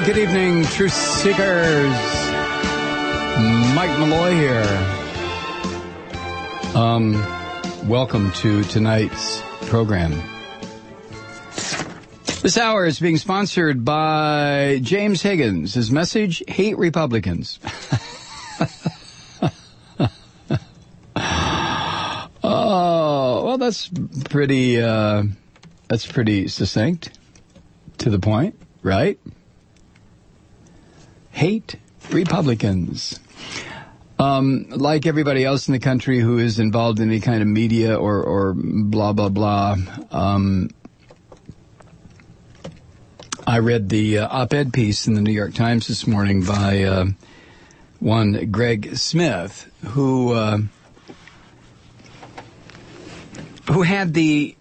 Good evening, Truth Seekers. Mike Malloy here. Welcome to tonight's program. This hour is being sponsored by James Higgins. His message, hate Republicans. Oh, well, that's pretty succinct, to the point, right? Hate Republicans. Like everybody else in the country who is involved in any kind of media or blah, blah, blah, I read the op-ed piece in the New York Times this morning by one Greg Smith, who had the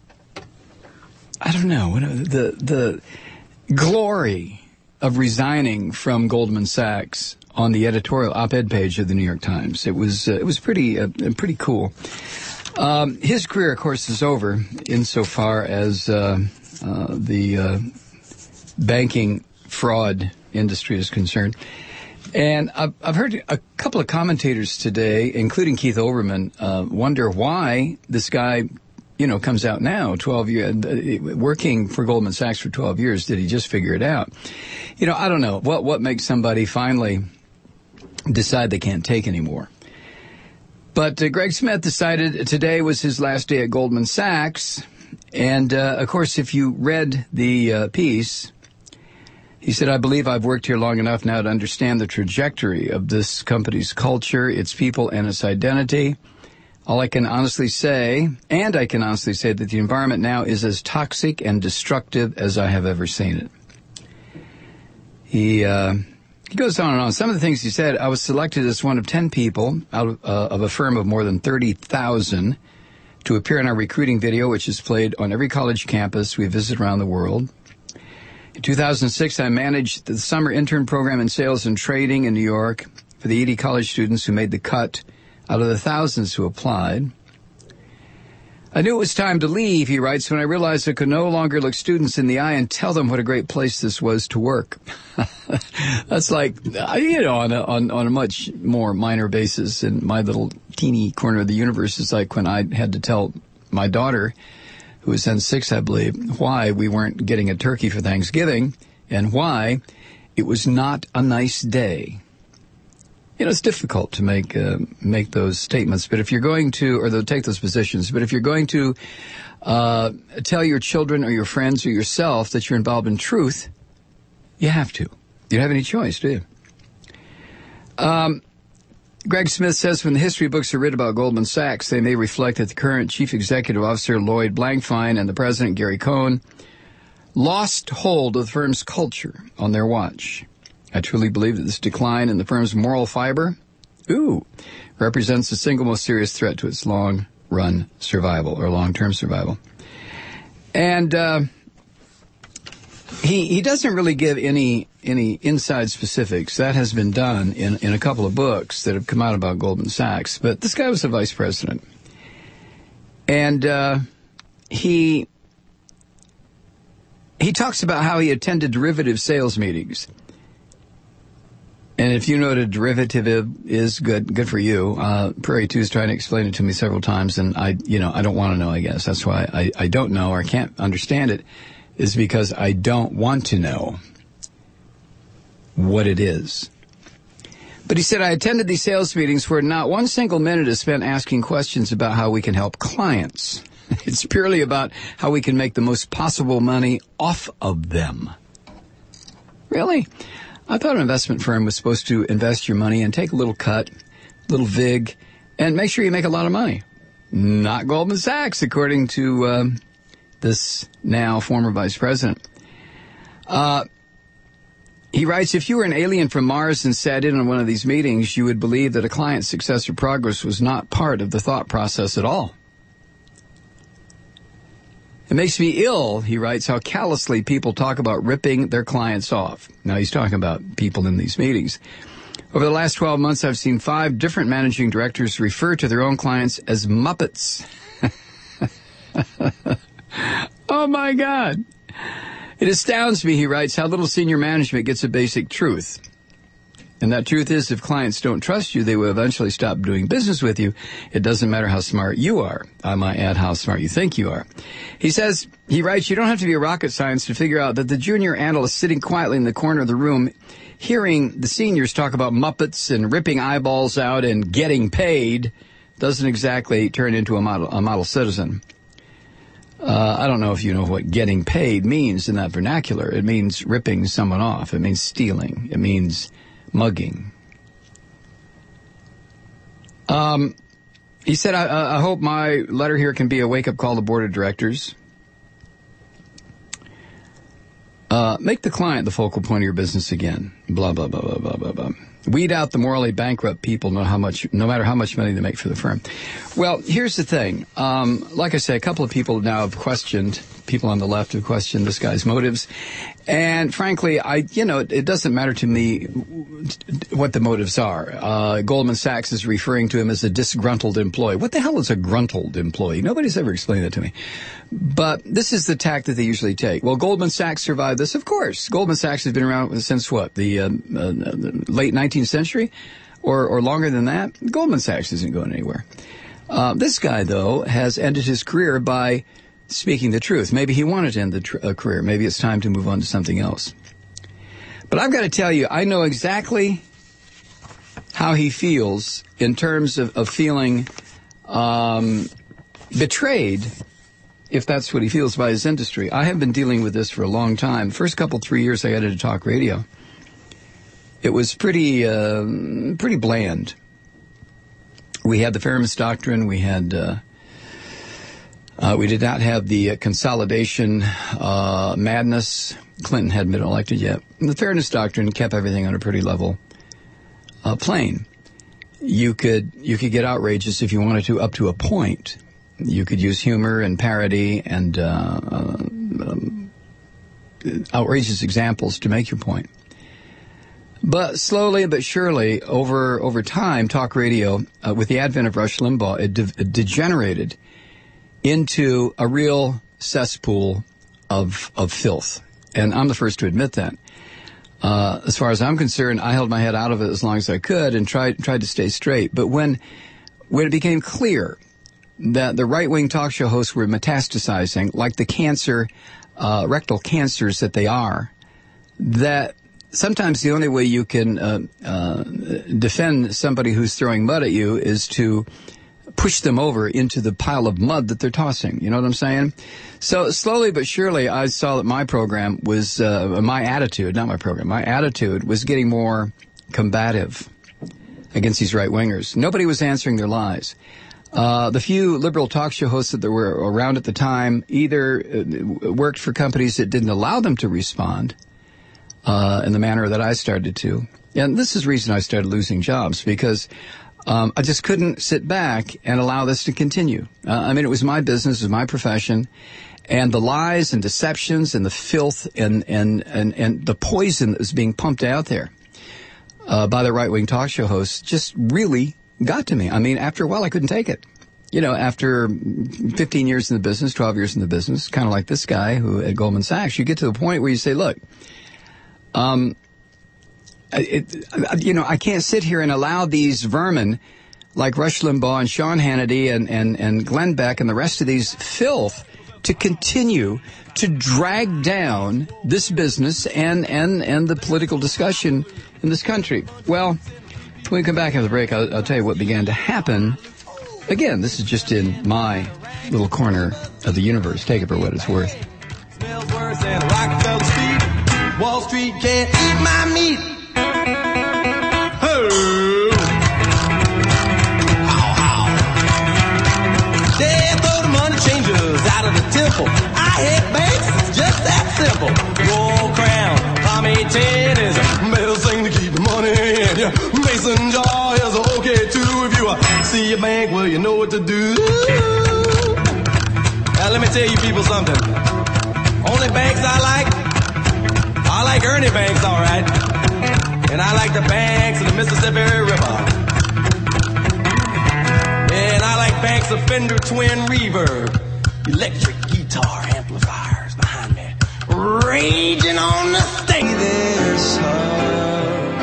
glory of resigning from Goldman Sachs on the editorial op-ed page of the New York Times. It was pretty cool. His career, of course, is over insofar as the banking fraud industry is concerned. And I've heard a couple of commentators today, including Keith Olbermann, wonder why this guy, comes out now, 12 years, working for Goldman Sachs for 12 years. Did he just figure it out? I don't know. What makes somebody finally decide they can't take anymore? But Greg Smith decided today was his last day at Goldman Sachs. And, of course, if you read the piece, he said, I believe I've worked here long enough now to understand the trajectory of this company's culture, its people, and its identity. I can honestly say that the environment now is as toxic and destructive as I have ever seen it. He goes on and on. Some of the things he said, I was selected as one of 10 people out of a firm of more than 30,000 to appear in our recruiting video, which is played on every college campus we visit around the world. In 2006, I managed the summer intern program in sales and trading in New York for the 80 college students who made the cut out of the thousands who applied. I knew it was time to leave, he writes, when I realized I could no longer look students in the eye and tell them what a great place this was to work. That's like, on a much more minor basis in my little teeny corner of the universe. It's like when I had to tell my daughter, who was then 6, I believe, why we weren't getting a turkey for Thanksgiving and why it was not a nice day. It's difficult to make those statements, but if you're going to, or take those positions, but if you're going to tell your children or your friends or yourself that you're involved in truth, you have to. You don't have any choice, do you? Greg Smith says when the history books are written about Goldman Sachs, they may reflect that the current chief executive officer, Lloyd Blankfein, and the president, Gary Cohn, lost hold of the firm's culture on their watch. I truly believe that this decline in the firm's moral fiber, represents the single most serious threat to its long-run survival or long-term survival. And he doesn't really give any inside specifics. That has been done in a couple of books that have come out about Goldman Sachs. But this guy was the vice president. And he talks about how he attended derivative sales meetings. And if you know what a derivative is, good for you. Prairie 2 is trying to explain it to me several times, and I don't want to know, I guess. That's why I don't know or can't understand it, is because I don't want to know what it is. But he said, I attended these sales meetings where not one single minute is spent asking questions about how we can help clients. It's purely about how we can make the most possible money off of them. Really? I thought an investment firm was supposed to invest your money and take a little cut, little vig, and make sure you make a lot of money. Not Goldman Sachs, according to this now former vice president. He writes, if you were an alien from Mars and sat in on one of these meetings, you would believe that a client's success or progress was not part of the thought process at all. It makes me ill, he writes, how callously people talk about ripping their clients off. Now, he's talking about people in these meetings. Over the last 12 months, I've seen 5 different managing directors refer to their own clients as Muppets. Oh, my God. It astounds me, he writes, how little senior management gets a basic truth. And that truth is, if clients don't trust you, they will eventually stop doing business with you. It doesn't matter how smart you are. I might add how smart you think you are. He writes, you don't have to be a rocket scientist to figure out that the junior analyst sitting quietly in the corner of the room, hearing the seniors talk about Muppets and ripping eyeballs out and getting paid, doesn't exactly turn into a model citizen. I don't know if you know what getting paid means in that vernacular. It means ripping someone off. It means stealing. It means mugging. He said, I hope my letter here can be a wake-up call to board of directors. Make the client the focal point of your business again. Blah, blah, blah, blah, blah, blah, blah. Weed out the morally bankrupt people no matter how much money they make for the firm. Well, here's the thing. Like I say, a couple of people now have questioned, people on the left have questioned this guy's motives. And frankly, it doesn't matter to me what the motives are. Goldman Sachs is referring to him as a disgruntled employee. What the hell is a gruntled employee? Nobody's ever explained that to me. But this is the tack that they usually take. Well, Goldman Sachs survived this. Of course. Goldman Sachs has been around since what? The late 19th century? Or longer than that? Goldman Sachs isn't going anywhere. This guy, though, has ended his career by speaking the truth. Maybe he wanted to end the career. Maybe it's time to move on to something else. But I've got to tell you, I know exactly how he feels in terms of feeling betrayed, if that's what he feels, by his industry. I have been dealing with this for a long time. First 3 years I edited talk radio. It was pretty bland. We had the Fairness Doctrine. We did not have the consolidation madness. Clinton hadn't been elected yet. And the Fairness Doctrine kept everything on a pretty level plane. You could get outrageous if you wanted to, up to a point. You could use humor and parody and outrageous examples to make your point. But slowly but surely, over time, talk radio, with the advent of Rush Limbaugh, it degenerated into a real cesspool of filth. And I'm the first to admit that. As far as I'm concerned, I held my head out of it as long as I could and tried to stay straight. But when it became clear that the right-wing talk show hosts were metastasizing, like the rectal cancers that they are, that sometimes the only way you can defend somebody who's throwing mud at you is to push them over into the pile of mud that they're tossing. You know what I'm saying? So slowly but surely, I saw that my program was, my attitude was getting more combative against these right-wingers. Nobody was answering their lies. The few liberal talk show hosts that were around at the time either worked for companies that didn't allow them to respond in the manner that I started to. And this is the reason I started losing jobs, because I just couldn't sit back and allow this to continue. It was my business, it was my profession, and the lies and deceptions and the filth and the poison that was being pumped out there by the right-wing talk show hosts just really got to me. After a while, I couldn't take it. After 15 years in the business, 12 years in the business, kind of like this guy who at Goldman Sachs, you get to the point where you say, look, I can't sit here and allow these vermin like Rush Limbaugh and Sean Hannity and Glenn Beck and the rest of these filth to continue to drag down this business and the political discussion in this country. Well, when we come back after the break, I'll tell you what began to happen. Again, this is just in my little corner of the universe. Take it for what it's worth. Smells worse than Rockefeller Street. Wall Street can't eat my meat. Oh. How. They throw the money changers out of the temple. I hate banks, it's just that simple. Gold crown, pomade 10 is a metal thing to keep the money in. Your mason jar is okay too. If you see a bank, well, you know what to do. Now, let me tell you people something. Only banks I like Ernie Banks, all right. And I like the banks of the Mississippi River. And I like banks of Fender Twin Reverb, electric guitar amplifiers behind me, raging on the stage this hard.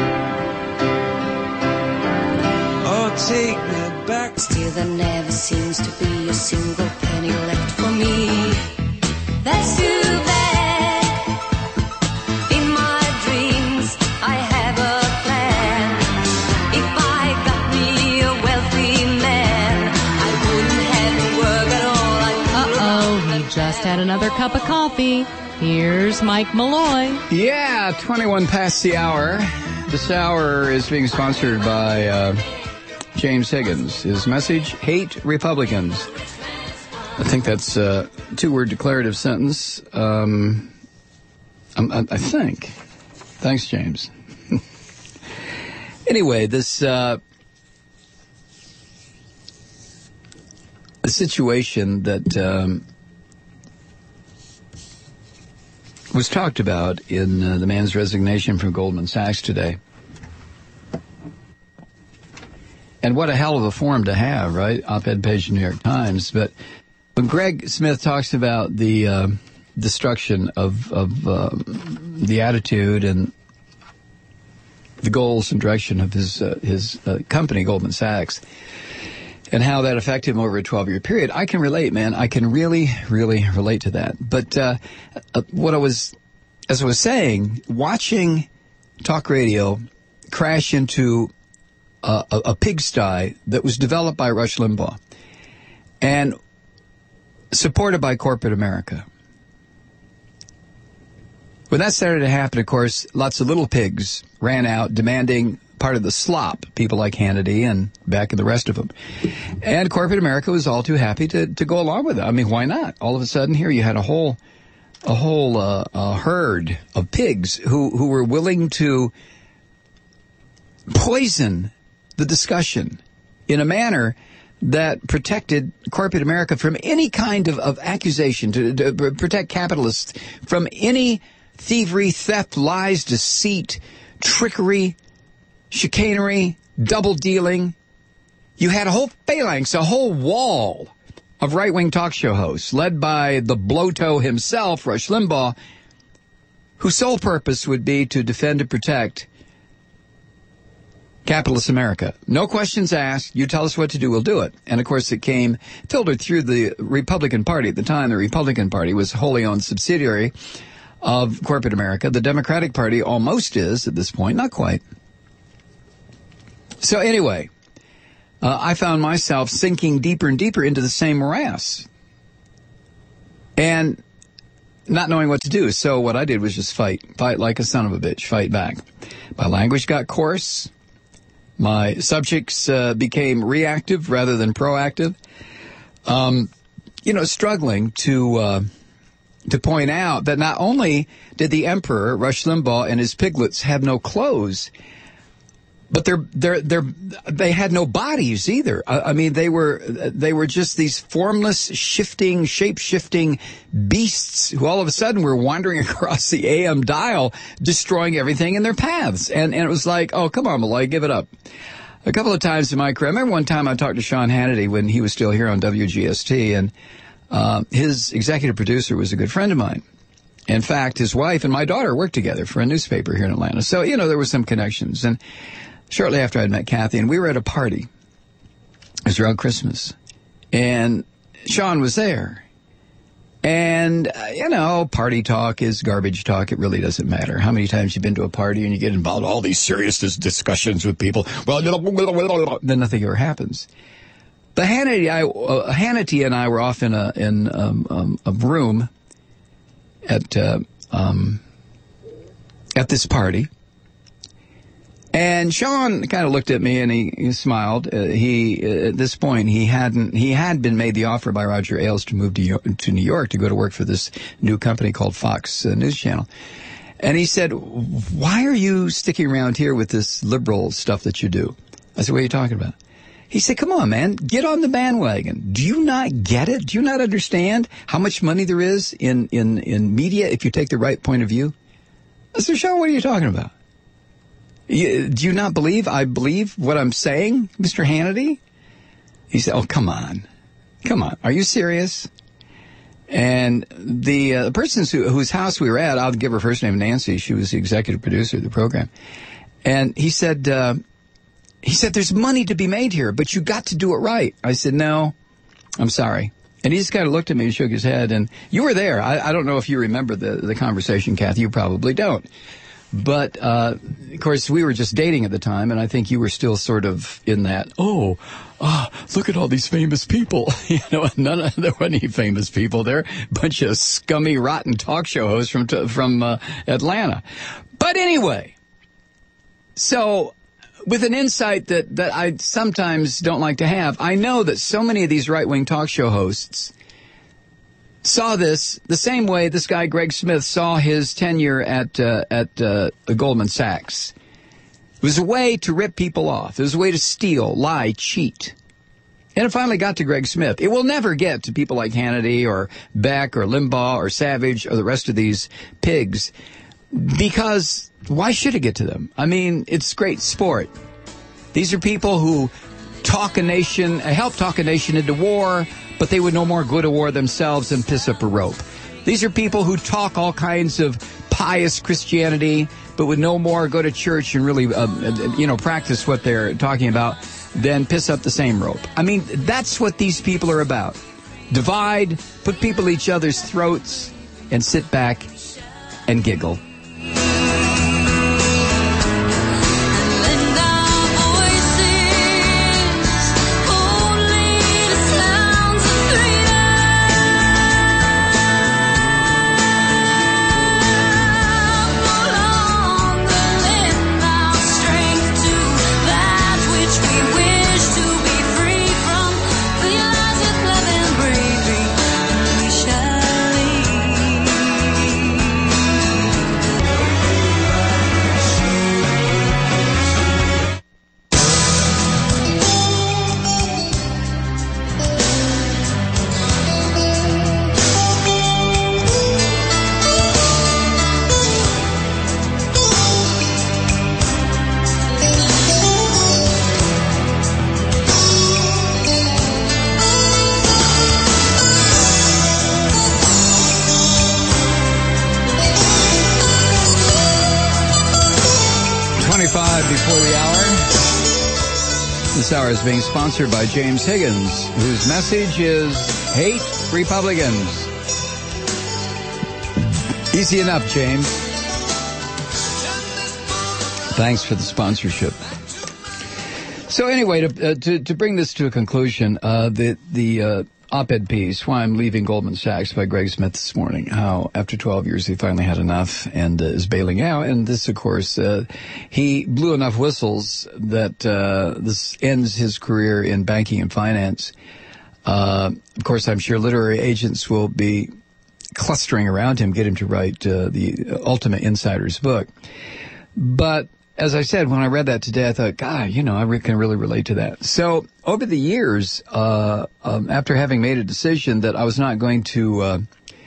Oh, take me back. Still there never seems to be a single penny left for me. That's too bad. In my dreams I have a plan. If I got me a wealthy man, I wouldn't have to work at all. Uh-oh, he just had another cup of coffee. Here's Mike Malloy. Yeah, 21 past the hour. This hour is being sponsored by James Higgins. His message, hate Republicans. I think that's a two-word declarative sentence. I think. Thanks, James. Anyway, this the situation that was talked about in the man's resignation from Goldman Sachs today. And what a hell of a forum to have, right? Op-ed page of the New York Times. But when Greg Smith talks about the destruction of the attitude and the goals and direction of his company, Goldman Sachs, and how that affected him over a 12-year period, I can relate, man. I can really, really relate to that. But as I was saying, watching talk radio crash into a pigsty that was developed by Rush Limbaugh and supported by corporate America. When that started to happen, of course, lots of little pigs ran out demanding part of the slop, people like Hannity and Beck and the rest of them. And corporate America was all too happy to go along with it. I mean, why not? All of a sudden here you had a whole herd of pigs who were willing to poison the discussion in a manner that protected corporate America from any kind of accusation, to protect capitalists from any thievery, theft, lies, deceit, trickery, chicanery, double dealing. You had a whole phalanx, a whole wall of right-wing talk show hosts led by the blow-toe himself, Rush Limbaugh, whose sole purpose would be to defend and protect capitalist America. No questions asked. You tell us what to do, we'll do it. And, of course, it came filtered through the Republican Party. At the time, the Republican Party was a wholly owned subsidiary of corporate America. The Democratic Party almost is at this point. Not quite. So, anyway, I found myself sinking deeper and deeper into the same morass and not knowing what to do. So what I did was just fight like a son of a bitch, fight back. My language got coarse. My subjects became reactive rather than proactive. Struggling to point out that not only did the emperor, Rush Limbaugh, and his piglets have no clothes, but they had no bodies either. I mean, they were just these formless, shape-shifting beasts who all of a sudden were wandering across the AM dial, destroying everything in their paths. And it was like, oh, come on, Malloy, give it up. A couple of times in my career, I remember one time I talked to Sean Hannity when he was still here on WGST, and his executive producer was a good friend of mine. In fact, his wife and my daughter worked together for a newspaper here in Atlanta. So, there were some connections. And shortly after I'd met Kathy, and we were at a party. It was around Christmas. And Sean was there. And, party talk is garbage talk. It really doesn't matter. How many times you've been to a party and you get involved in all these serious discussions with people? Well, then nothing ever happens. But Hannity and I were off in a room at this party. And Sean kind of looked at me and he smiled. At this point, he had been made the offer by Roger Ailes to move to New York to go to work for this new company called Fox News Channel. And he said, "Why are you sticking around here with this liberal stuff that you do?" I said, "What are you talking about?" He said, "Come on, man, get on the bandwagon. Do you not get it? Do you not understand how much money there is in media if you take the right point of view?" I said, "Sean, what are you talking about? Do you not believe I believe what I'm saying, Mr. Hannity?" He said, "Oh, come on. Are you serious?" And the person whose house we were at, I'll give her first name, Nancy. She was the executive producer of the program. And he said, there's money to be made here, but you got to do it right. I said, no, I'm sorry. And he just kind of looked at me and shook his head. And you were there. I don't know if you remember the conversation, Kathy. You probably don't. But, of course, we were just dating at the time, and I think you were still sort of in that, look at all these famous people. You know, there weren't any famous people there. A bunch of scummy, rotten talk show hosts from Atlanta. But anyway, so with an insight that I sometimes don't like to have, I know that so many of these right-wing talk show hosts saw this the same way this guy Greg Smith saw his tenure at Goldman Sachs. It was a way to rip people off. It was a way to steal, lie, cheat. And it finally got to Greg Smith. It will never get to people like Hannity or Beck or Limbaugh or Savage or the rest of these pigs, because why should it get to them? I mean, it's great sport. These are people who help talk a nation into war, but they would no more go to war themselves than piss up a rope. These are people who talk all kinds of pious Christianity, but would no more go to church and really, practice what they're talking about than piss up the same rope. I mean, that's what these people are about. Divide, put people at each other's throats, and sit back and giggle. Before the hour. This hour is being sponsored by James Higgins, whose message is hate Republicans. Easy enough, James. Thanks for the sponsorship. So anyway, to bring this to a conclusion, the op-ed piece, Why I'm Leaving Goldman Sachs by Greg Smith this morning, how after 12 years he finally had enough and is bailing out. And this, of course, he blew enough whistles that this ends his career in banking and finance. Of course, I'm sure literary agents will be clustering around him, get him to write the Ultimate Insider's book. But as I said, when I read that today, I thought, God, I can really relate to that. So over the years, after having made a decision that I was not going to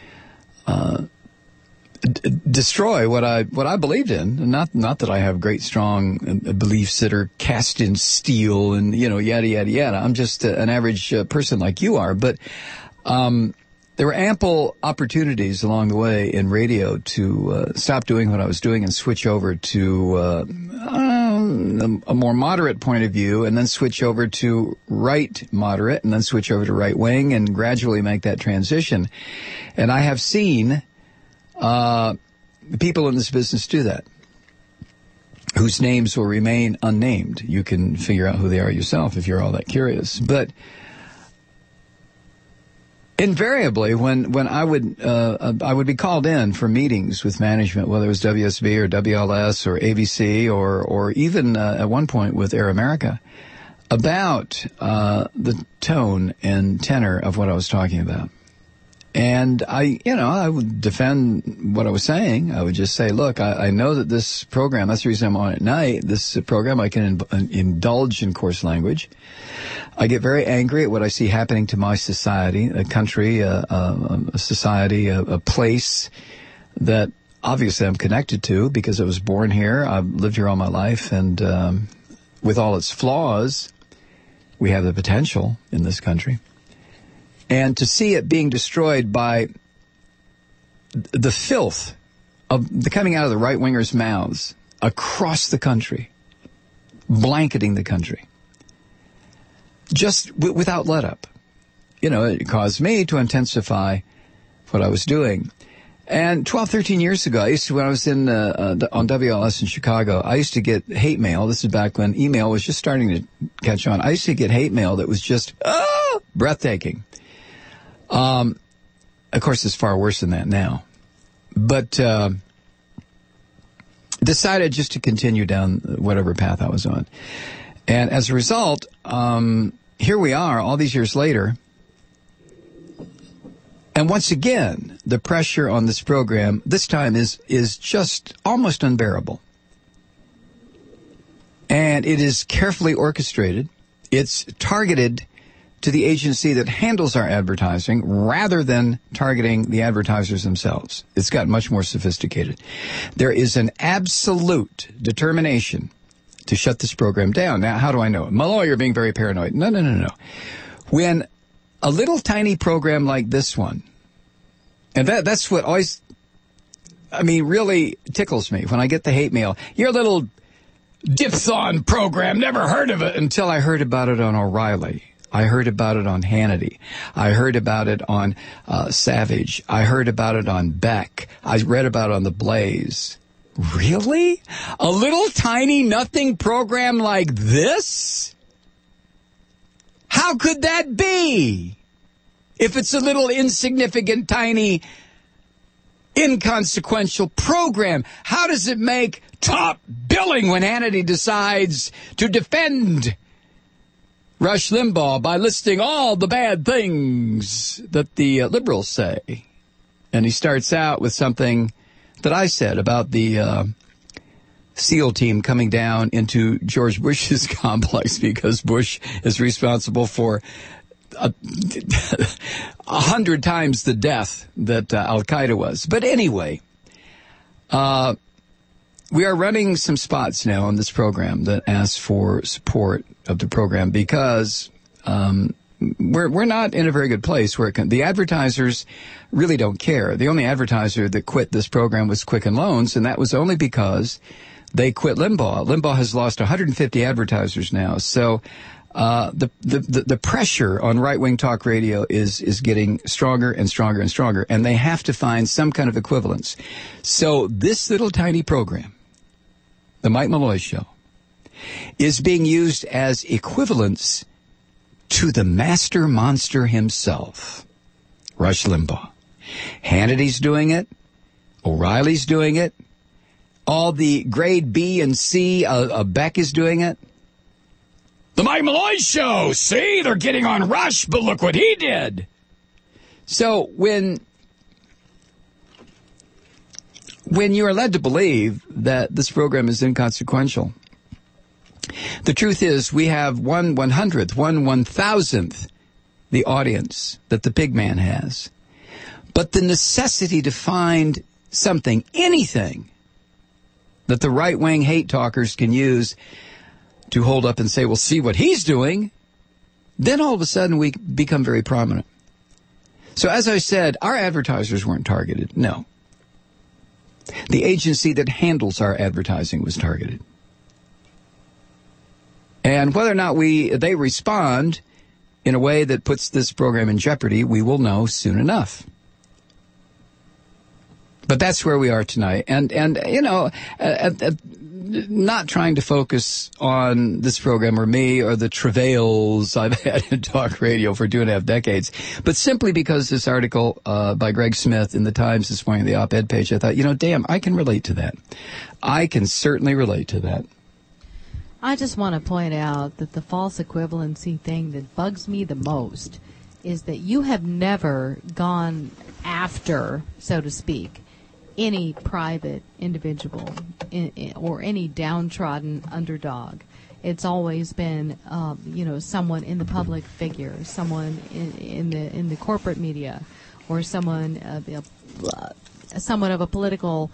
destroy what I believed in, not that I have great strong beliefs that are cast in steel and yada yada yada. I'm just an average person like you are, but there were ample opportunities along the way in radio to stop doing what I was doing and switch over to a more moderate point of view, and then switch over to right moderate, and then switch over to right wing, and gradually make that transition. And I have seen people in this business do that, whose names will remain unnamed. You can figure out who they are yourself if you're all that curious. But invariably, when I would be called in for meetings with management, whether it was WSB or WLS or ABC or even at one point with Air America, about the tone and tenor of what I was talking about. And I would defend what I was saying. I would just say, look, I know that this program, that's the reason I'm on at night, this program I can indulge in coarse language. I get very angry at what I see happening to my society, a country, a society, a place that obviously I'm connected to because I was born here. I've lived here all my life. And with all its flaws, we have the potential in this country. And to see it being destroyed by the filth of the coming out of the right-wingers' mouths across the country, blanketing the country, just without let-up. You know, it caused me to intensify what I was doing. And 12, 13 years ago, when I was on WLS in Chicago, I used to get hate mail. This is back when email was just starting to catch on. I used to get hate mail that was just, breathtaking. Of course, it's far worse than that now. But decided just to continue down whatever path I was on. And as a result, here we are all these years later. And once again, the pressure on this program this time is just almost unbearable. And it is carefully orchestrated. It's targeted to the agency that handles our advertising rather than targeting the advertisers themselves. It's gotten much more sophisticated. There is an absolute determination to shut this program down. Now, how do I know it? Malloy, you're being very paranoid. No. When a little tiny program like this one, and that's what always, really tickles me when I get the hate mail. Your little diphthong program, never heard of it until I heard about it on O'Reilly. I heard about it on Hannity. I heard about it on Savage. I heard about it on Beck. I read about it on The Blaze. Really? A little tiny nothing program like this? How could that be? If it's a little insignificant, tiny, inconsequential program, how does it make top billing when Hannity decides to defend Rush Limbaugh by listing all the bad things that the liberals say? And he starts out with something that I said about the SEAL team coming down into George Bush's complex because Bush is responsible for 100 times the death that Al-Qaeda was. But anyway, we are running some spots now on this program that ask for support of the program because we're not in a very good place where the advertisers really don't care. The only advertiser that quit this program was Quicken Loans, and that was only because they quit Limbaugh. Limbaugh has lost 150 advertisers now. So the pressure on right-wing talk radio is getting stronger and stronger and stronger, and they have to find some kind of equivalence. So this little tiny program, The Mike Malloy Show, is being used as equivalence to the master monster himself, Rush Limbaugh. Hannity's doing it. O'Reilly's doing it. All the grade B and C Beck is doing it. The Mike Malloy Show. See, they're getting on Rush, but look what he did. So when you are led to believe that this program is inconsequential, the truth is we have 1/100th the audience that the pig man has. But the necessity to find something, anything, that the right-wing hate talkers can use to hold up and say, well, see what he's doing, then all of a sudden we become very prominent. So as I said, our advertisers weren't targeted. No. The agency that handles our advertising was targeted. And whether or not they respond in a way that puts this program in jeopardy, we will know soon enough. But that's where we are tonight. And you know, not trying to focus on this program or me or the travails I've had in talk radio for 2.5 decades, but simply because this article by Greg Smith in the Times this morning, the op-ed page, I thought, damn, I can relate to that. I can certainly relate to that. I just want to point out that the false equivalency thing that bugs me the most is that you have never gone after, so to speak, any private individual or any downtrodden underdog. It's always been, someone in the public figure, someone in the corporate media, or someone of a political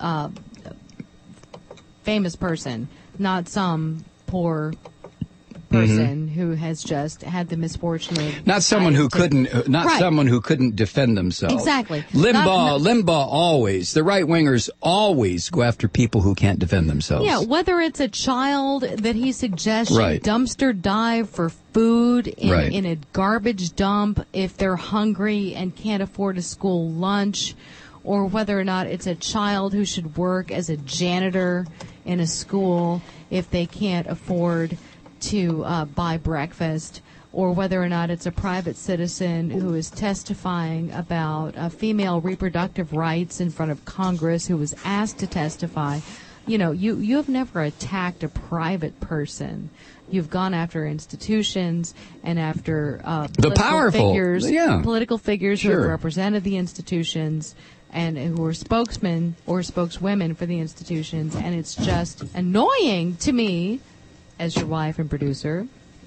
famous person, not some poor person who has just had the misfortune of Not someone who couldn't. Not Right. someone who couldn't defend themselves. Exactly. Limbaugh always. The right wingers always go after people who can't defend themselves. Yeah, whether it's a child that he suggests Right. dumpster dive for food Right. in a garbage dump if they're hungry and can't afford a school lunch, or whether or not it's a child who should work as a janitor in a school if they can't afford to buy breakfast, or whether or not it's a private citizen who is testifying about female reproductive rights in front of Congress who was asked to testify. You know, you have never attacked a private person. You've gone after institutions and after The powerful, figures, yeah. political figures who Sure. have represented the institutions and who are spokesmen or spokeswomen for the institutions. And it's just annoying to me, as your wife and producer,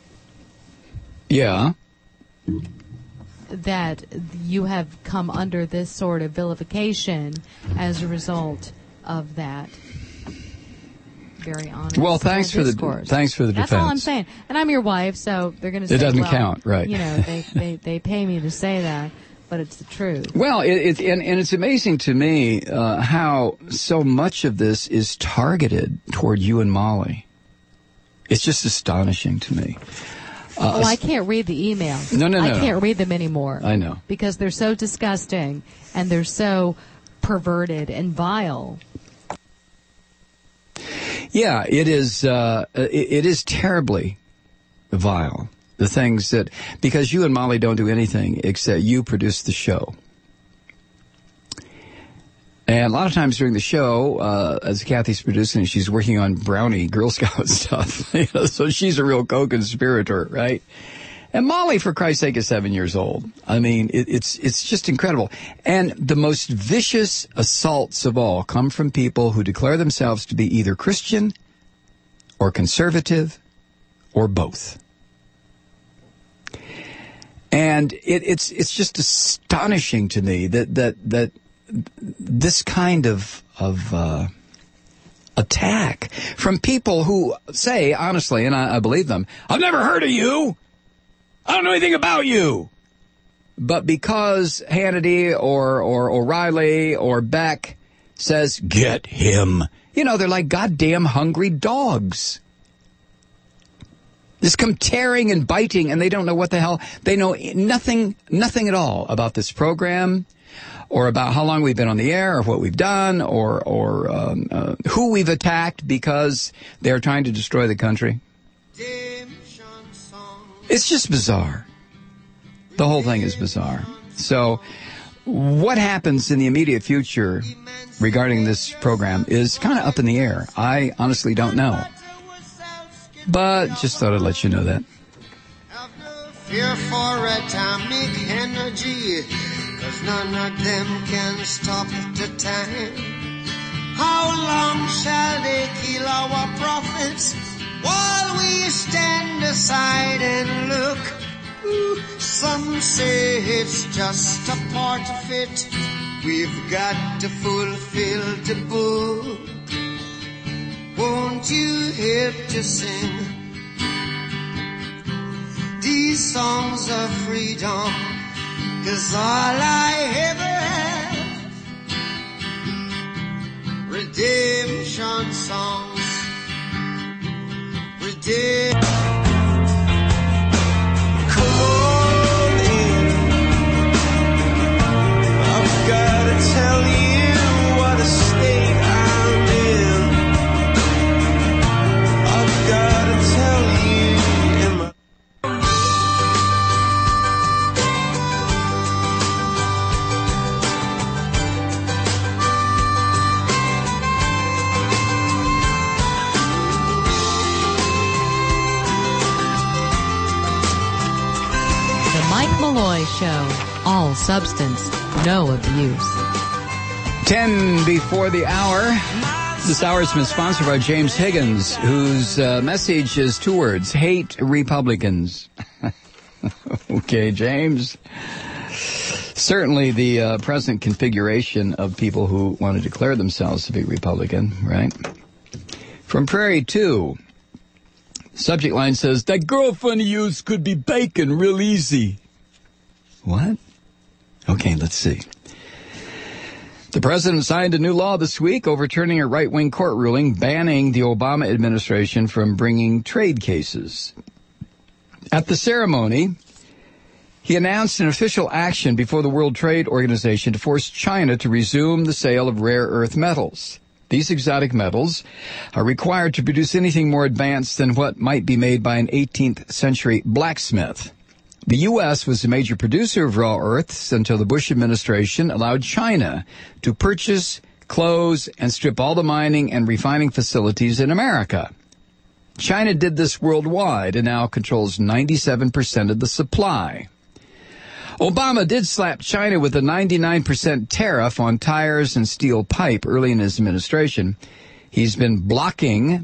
Yeah. that you have come under this sort of vilification as a result of that. Very honest. Well, thanks for the discourse. thanks for the That's defense. all I'm saying. And I'm your wife, so they're going to say, It doesn't well, count, right. You know, they pay me to say that, but it's the truth. Well, and it's amazing to me how so much of this is targeted toward you and Molly. It's just astonishing to me. I can't read the emails. No. I can't read them anymore. I know. Because they're so disgusting and they're so perverted and vile. Yeah, it is. It is terribly vile. The things that, because you and Molly don't do anything except you produce the show. And a lot of times during the show, as Kathy's producing, she's working on brownie Girl Scout stuff. You know, so she's a real co-conspirator, right? And Molly, for Christ's sake, is 7 years old. I mean, it's just incredible. And the most vicious assaults of all come from people who declare themselves to be either Christian or conservative or both. And it's just astonishing to me that this kind of attack from people who say, honestly, and I believe them, I've never heard of you. I don't know anything about you. But because Hannity or O'Reilly or Beck says, get him, you know, they're like goddamn hungry dogs. Just come tearing and biting, and they don't know what the hell. They know nothing at all about this program, or about how long we've been on the air, or what we've done, or who we've attacked because they're trying to destroy the country. It's just bizarre. The whole thing is bizarre. So what happens in the immediate future regarding this program is kind of up in the air. I honestly don't know. But just thought I'd let you know that. Have no fear for atomic energy, 'cause none of them can stop the time. How long shall they kill our prophets while we stand aside and look? Ooh, some say it's just a part of it. We've got to fulfill the book. Won't you help to sing these songs of freedom? 'Cause all I ever had, redemption songs, redemption. Come on in, I've gotta tell you what a state I'm in. I've gotta tell you in my Mike Malloy Show. All substance, no abuse. 10 before the hour. This hour has been sponsored by James Higgins, whose message is two words: hate Republicans. Okay, James. Certainly the present configuration of people who want to declare themselves to be Republican, right? From Prairie 2. Subject line says, that girlfriend of yours could be bacon real easy. What? Okay, let's see. The president signed a new law this week overturning a right-wing court ruling banning the Obama administration from bringing trade cases. At the ceremony, he announced an official action before the World Trade Organization to force China to resume the sale of rare earth metals. These exotic metals are required to produce anything more advanced than what might be made by an 18th century blacksmith. The U.S. was a major producer of raw earths until the Bush administration allowed China to purchase, close, and strip all the mining and refining facilities in America. China did this worldwide and now controls 97% of the supply. Obama did slap China with a 99% tariff on tires and steel pipe early in his administration. He's been blocked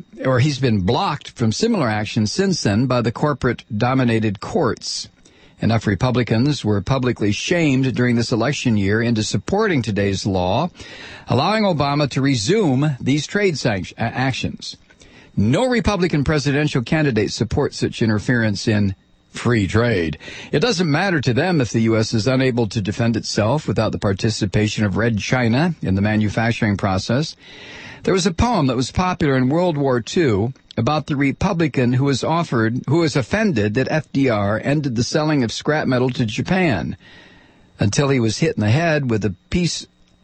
from similar action since then by the corporate-dominated courts. Enough Republicans were publicly shamed during this election year into supporting today's law, allowing Obama to resume these trade actions. No Republican presidential candidate supports such interference in free trade. It doesn't matter to them if the U.S. is unable to defend itself without the participation of Red China in the manufacturing process. There was a poem that was popular in World War II about the Republican who was offended that FDR ended the selling of scrap metal to Japan until he was hit in the head with a piece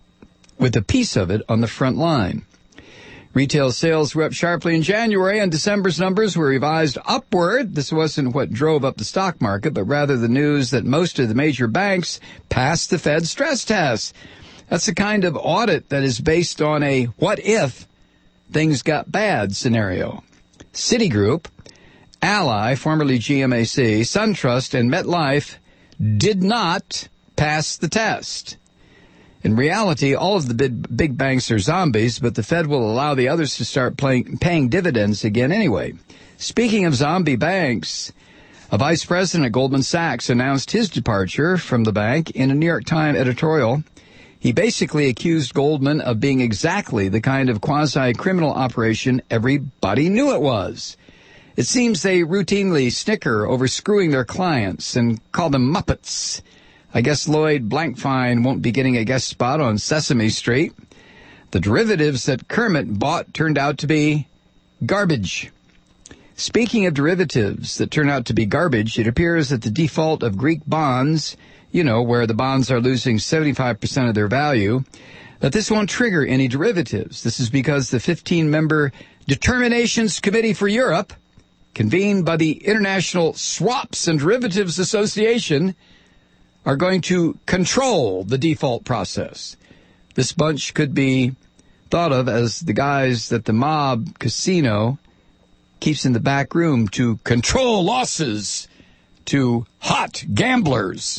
of it on the front line. Retail sales were up sharply in January, and December's numbers were revised upward. This wasn't what drove up the stock market, but rather the news that most of the major banks passed the Fed stress test. That's the kind of audit that is based on a what-if things got bad scenario. Citigroup, Ally, formerly GMAC, SunTrust, and MetLife did not pass the test. In reality, all of the big banks are zombies, but the Fed will allow the others to start paying dividends again anyway. Speaking of zombie banks, a vice president at Goldman Sachs announced his departure from the bank in a New York Times editorial. He basically accused Goldman of being exactly the kind of quasi-criminal operation everybody knew it was. It seems they routinely snicker over screwing their clients and call them Muppets. I guess Lloyd Blankfein won't be getting a guest spot on Sesame Street. The derivatives that Kermit bought turned out to be garbage. Speaking of derivatives that turn out to be garbage, it appears that the default of Greek bonds, where the bonds are losing 75% of their value, that this won't trigger any derivatives. This is because the 15-member Determinations Committee for Europe, convened by the International Swaps and Derivatives Association, are going to control the default process. This bunch could be thought of as the guys that the mob casino keeps in the back room to control losses to hot gamblers.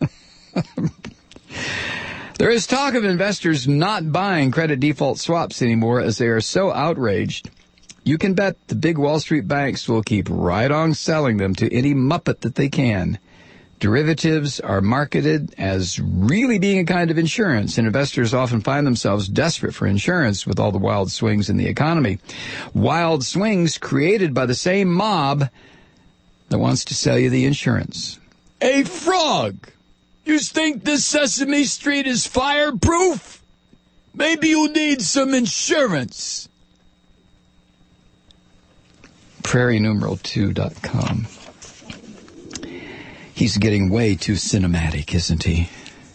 There is talk of investors not buying credit default swaps anymore as they are so outraged. You can bet the big Wall Street banks will keep right on selling them to any Muppet that they can. Derivatives are marketed as really being a kind of insurance, and investors often find themselves desperate for insurance with all the wild swings in the economy. Wild swings created by the same mob that wants to sell you the insurance. Hey, Frog, you think this Sesame Street is fireproof? Maybe you need some insurance. PrairieNumeral2.com. He's getting way too cinematic, isn't he?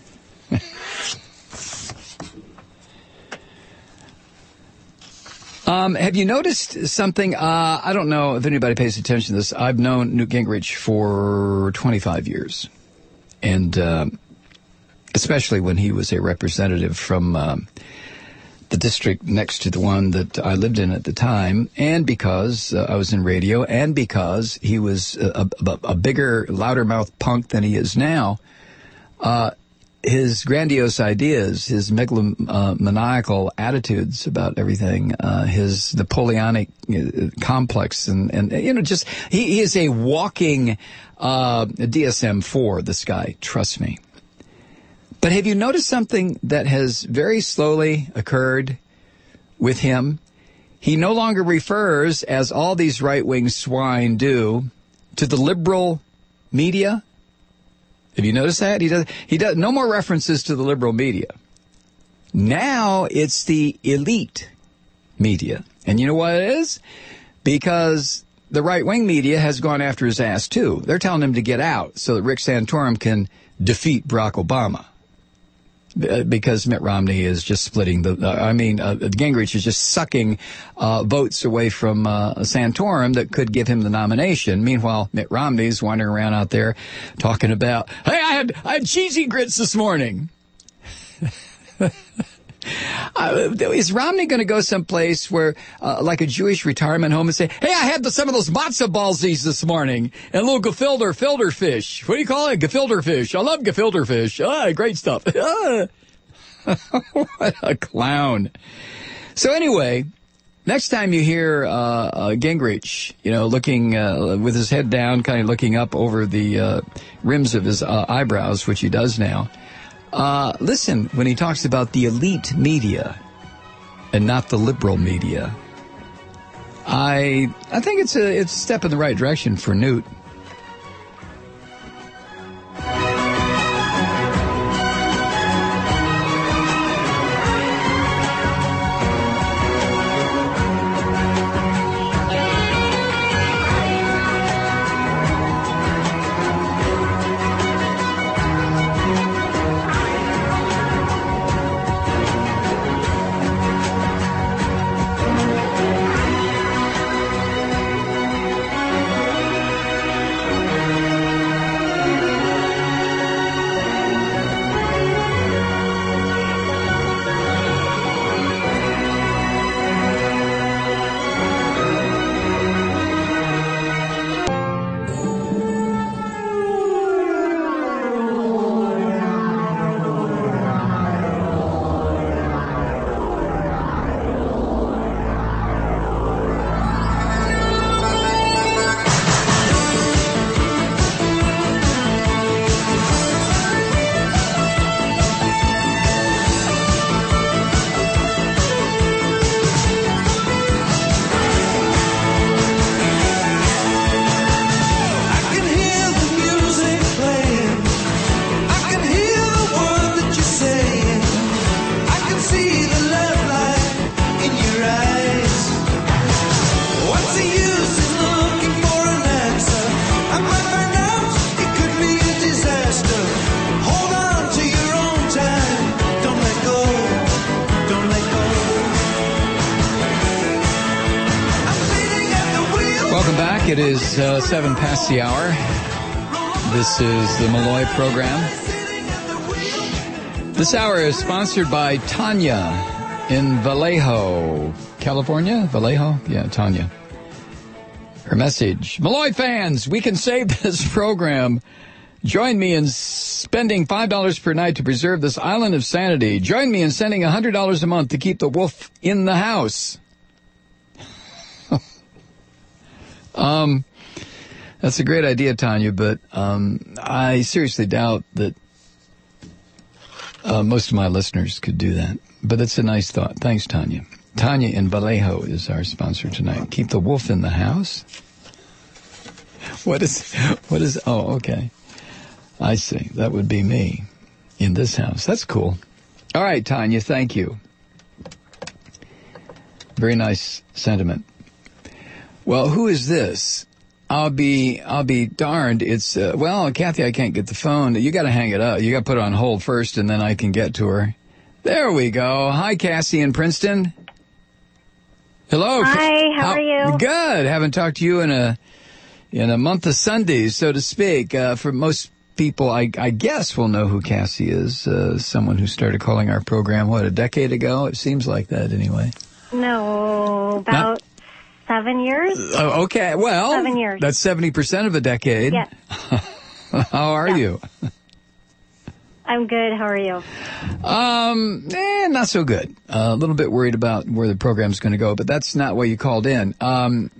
Have you noticed something? I don't know if anybody pays attention to this. I've known Newt Gingrich for 25 years. And especially when he was a representative from the district next to the one that I lived in at the time, and because I was in radio, and because he was a bigger, louder-mouthed punk than he is now, his grandiose ideas, his megalomaniacal attitudes about everything, his Napoleonic complex, and just he is a walking DSM-4, this guy, trust me. But have you noticed something that has very slowly occurred with him? He no longer refers, as all these right-wing swine do, to the liberal media. Have you noticed that? He does no more references to the liberal media. Now it's the elite media. And you know what it is? Because the right-wing media has gone after his ass, too. They're telling him to get out so that Rick Santorum can defeat Barack Obama. Because Mitt Romney is just splitting Gingrich is just sucking votes away from Santorum that could give him the nomination. Meanwhile, Mitt Romney's wandering around out there talking about, hey, I had cheesy grits this morning. Is Romney going to go someplace where, like a Jewish retirement home, and say, hey, I had some of those matzo ballsies this morning, and a little gefilte fish. What do you call it? Gefilte fish. I love gefilte fish. Great stuff. What a clown. So anyway, next time you hear Gingrich, looking with his head down, kind of looking up over the rims of his eyebrows, which he does now, listen when he talks about the elite media and not the liberal media. I think it's a step in the right direction for Newt. It is 7 past the hour. This is the Malloy program. This hour is sponsored by Tanya in Vallejo, California. Vallejo? Yeah, Tanya. Her message: Malloy fans, we can save this program. Join me in spending $5 per night to preserve this island of sanity. Join me in sending $100 a month to keep the wolf in the house. That's a great idea, Tanya, but I seriously doubt that most of my listeners could do that. But it's a nice thought. Thanks, Tanya. Tanya in Vallejo is our sponsor tonight. Keep the wolf in the house? What is, oh, okay. I see. That would be me in this house. That's cool. All right, Tanya, thank you. Very nice sentiment. Well, who is this? I'll be darned. It's, Kathy, I can't get the phone. You got to hang it up. You got to put it on hold first, and then I can get to her. There we go. Hi, Cassie in Princeton. Hello. Hi, how are you? Good. Haven't talked to you in a month of Sundays, so to speak. For most people, I guess will know who Cassie is. Someone who started calling our program, a decade ago? It seems like that anyway. No, about 7 years. Oh, okay. Well, 7 years. That's 70% of a decade. Yeah. How are you? I'm good. How are you? Not so good. A little bit worried about where the program's going to go, but that's not why you called in. But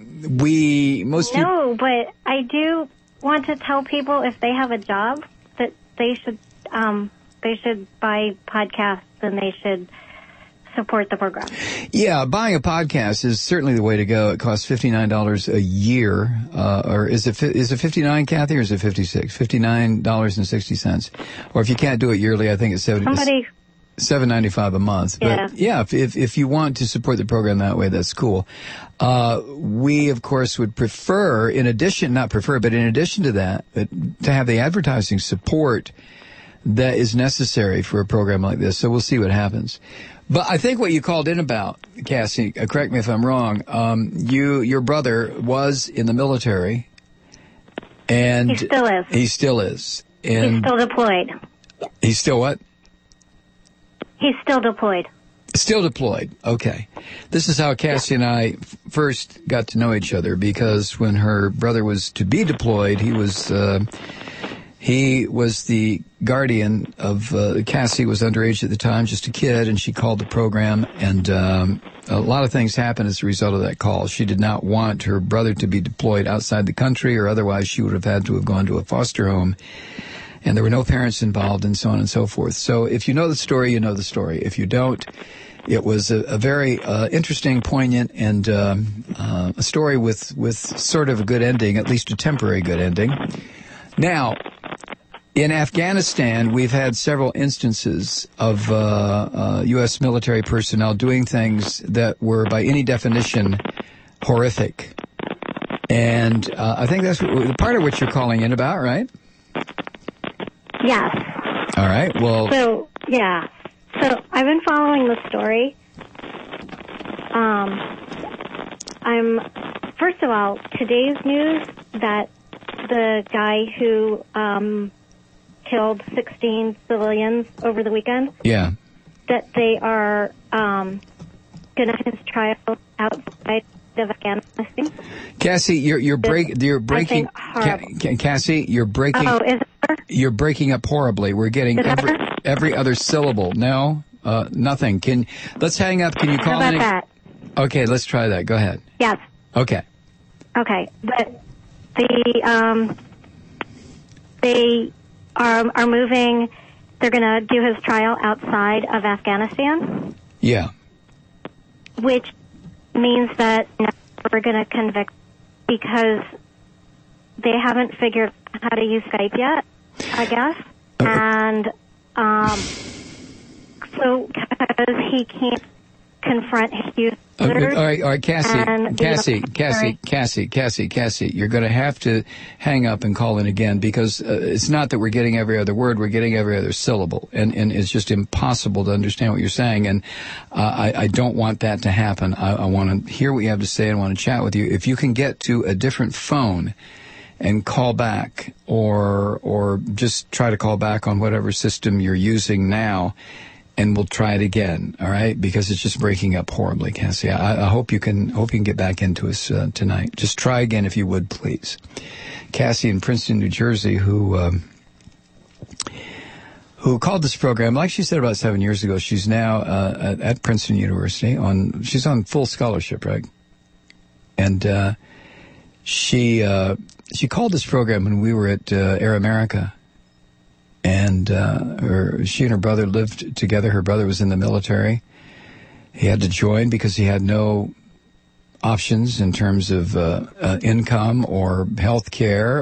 I do want to tell people if they have a job that they should buy podcasts and they should support the program. Yeah, buying a podcast is certainly the way to go. It costs $59 a year, or is it 59, Kathy, or is it 56? $59.60. Or if you can't do it yearly, I think it's $7.95 a month. But yeah, if you want to support the program that way, that's cool. We of course would prefer, in addition to that, to have the advertising support that is necessary for a program like this. So we'll see what happens. But I think what you called in about, Cassie, correct me if I'm wrong, your brother was in the military, and He still is. He still is. And He's still deployed. He's still what? He's still deployed. Still deployed. Okay. This is how Cassie and I first got to know each other, because when her brother was to be deployed, he was the guardian of, Cassie was underage at the time, just a kid, and she called the program, and a lot of things happened as a result of that call. She did not want her brother to be deployed outside the country, or otherwise she would have had to have gone to a foster home, and there were no parents involved, and so on and so forth. So if you know the story, you know the story. If you don't, it was a very interesting, poignant, and a story with sort of a good ending, at least a temporary good ending. Now, in Afghanistan, we've had several instances of U.S. military personnel doing things that were, by any definition, horrific. And I think that's part of what you're calling in about, right? Yes. All right. Well. So I've been following the story. First of all, today's news that the guy who killed 16 civilians over the weekend. Yeah. That they are going to have his trial outside of Afghanistan. Cassie, you're breaking. Cassie, you're breaking. Oh, is there? You're breaking up horribly. We're getting every other syllable. No, nothing. Let's hang up. Can you call How in? about that? Okay, let's try that. Go ahead. Yes. Okay. Okay, but they are moving. They're going to do his trial outside of Afghanistan. Yeah. Which means that we're going to convict because they haven't figured out how to use Skype yet, I guess. And so because he can't confront his users. All right, Cassie, you're going to have to hang up and call in again, because it's not that we're getting every other word, we're getting every other syllable, and it's just impossible to understand what you're saying, and I don't want that to happen. I want to hear what you have to say and want to chat with you. If you can get to a different phone and call back, or just try to call back on whatever system you're using now, and we'll try it again, all right? Because it's just breaking up horribly, Cassie. I hope you can get back into us tonight. Just try again if you would, please. Cassie in Princeton, New Jersey, who called this program, like she said, about 7 years ago. She's now at Princeton University she's on full scholarship, right? And she called this program when we were at Air America. And she and her brother lived together. Her brother was in the military. He had to join because he had no options in terms of income or health care,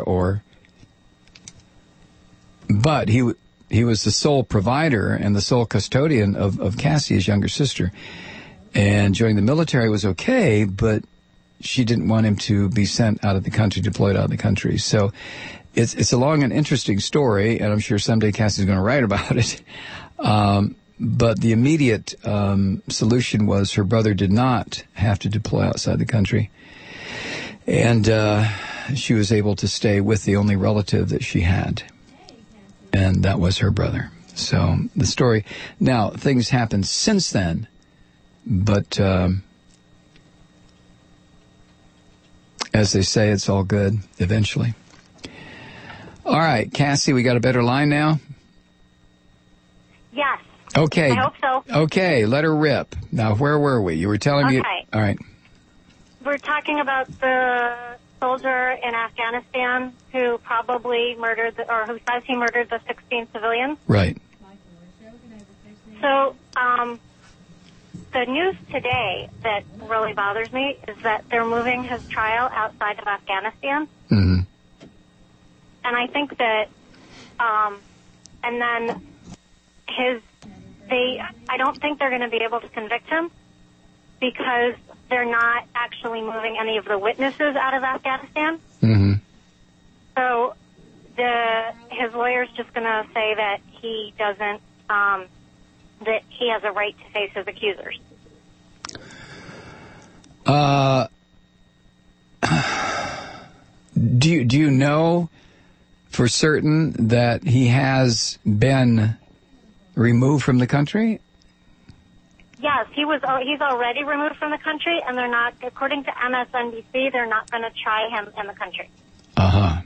but he was the sole provider and the sole custodian of Cassie, his younger sister. And joining the military was okay, but she didn't want him to be sent out of the country, deployed out of the country. So it's a long and interesting story, and I'm sure someday Cassie's going to write about it. But the immediate solution was her brother did not have to deploy outside the country. And she was able to stay with the only relative that she had. And that was her brother. So the story. Now, things happened since then, but as they say, it's all good eventually. All right, Cassie, we got a better line now? Yes. Okay. I hope so. Okay, let her rip. Now, where were we? You were telling me... All right. We're talking about the soldier in Afghanistan who probably who says he murdered the 16 civilians. Right. So, the news today that really bothers me is that they're moving his trial outside of Afghanistan. Mm-hmm. And I think that, and then I don't think they're going to be able to convict him because they're not actually moving any of the witnesses out of Afghanistan. Mm-hmm. So his lawyer's just going to say that he doesn't, that he has a right to face his accusers. Do you know for certain that he has been removed from the country? Yes, he's already removed from the country, and they're not, according to MSNBC, they're not going to try him in the country. Uh-huh.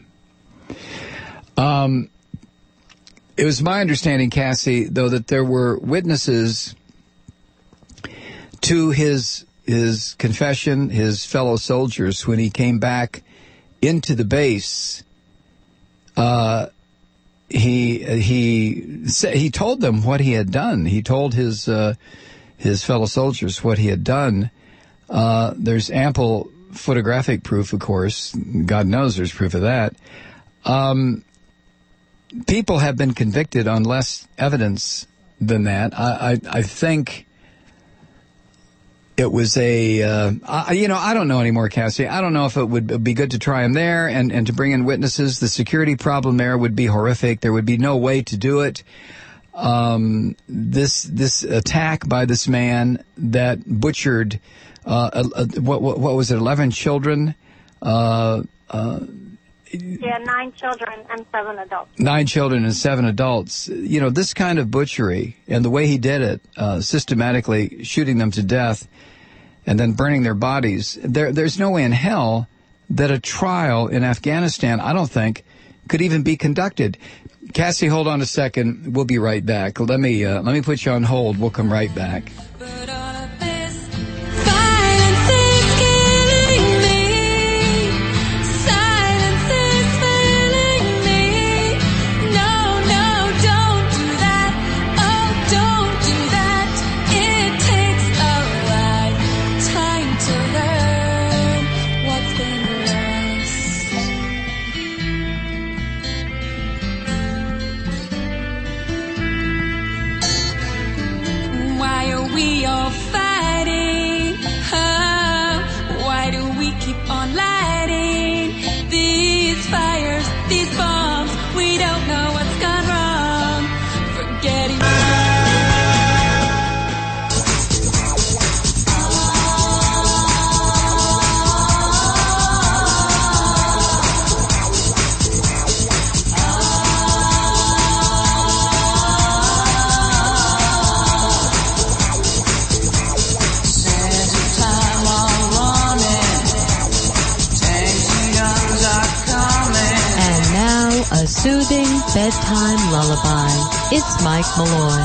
It was my understanding, Cassie, though, that there were witnesses to his confession, his fellow soldiers, when he came back into the base. He told them what he had done. He told his fellow soldiers what he had done. There's ample photographic proof, of course. God knows there's proof of that. People have been convicted on less evidence than that. I think it was I don't know anymore, Cassie. I don't know if it would be good to try him there and to bring in witnesses. The security problem there would be horrific. There would be no way to do it. This attack by this man that butchered, what was it, 11 children? Yeah, 9 children and 7 adults. 9 children and 7 adults. You know, this kind of butchery and the way he did it, systematically shooting them to death and then burning their bodies. There's no way in hell that a trial in Afghanistan, I don't think, could even be conducted. Cassie, hold on a second. We'll be right back. Let me put you on hold. We'll come right back. Soothing bedtime lullaby. It's Mike Malloy.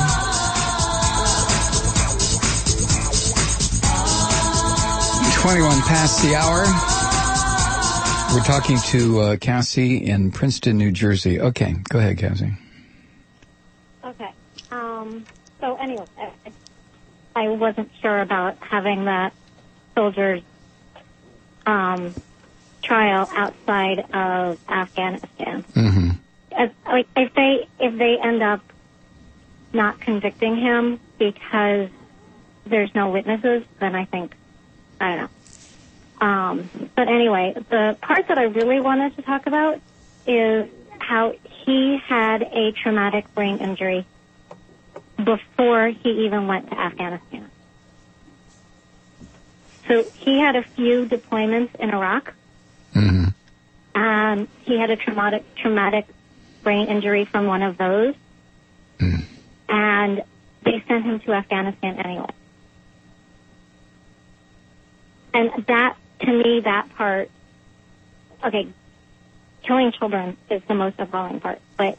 "21 past the hour." We're talking to Cassie in Princeton, New Jersey. Okay, go ahead, Cassie. Okay. So anyway, I wasn't sure about having that soldier's trial outside of Afghanistan. Mm-hmm. If they end up not convicting him because there's no witnesses, then I don't know. But anyway, the part that I really wanted to talk about is how he had a traumatic brain injury before he even went to Afghanistan. So he had a few deployments in Iraq. Mm-hmm. And he had a traumatic brain injury from one of those. Mm. And they sent him to Afghanistan anyway. And that, to me, that part, okay, killing children is the most appalling part. But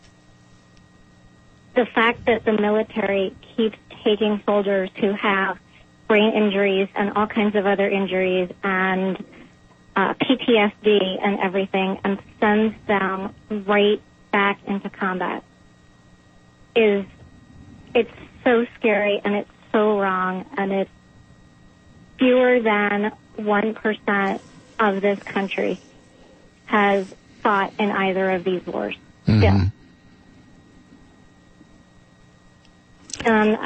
the fact that the military keeps taking soldiers who have brain injuries and all kinds of other injuries and PTSD and everything and sends them right back into combat it's so scary and it's so wrong, and it's fewer than 1% of this country has fought in either of these wars. Mm-hmm. Still. And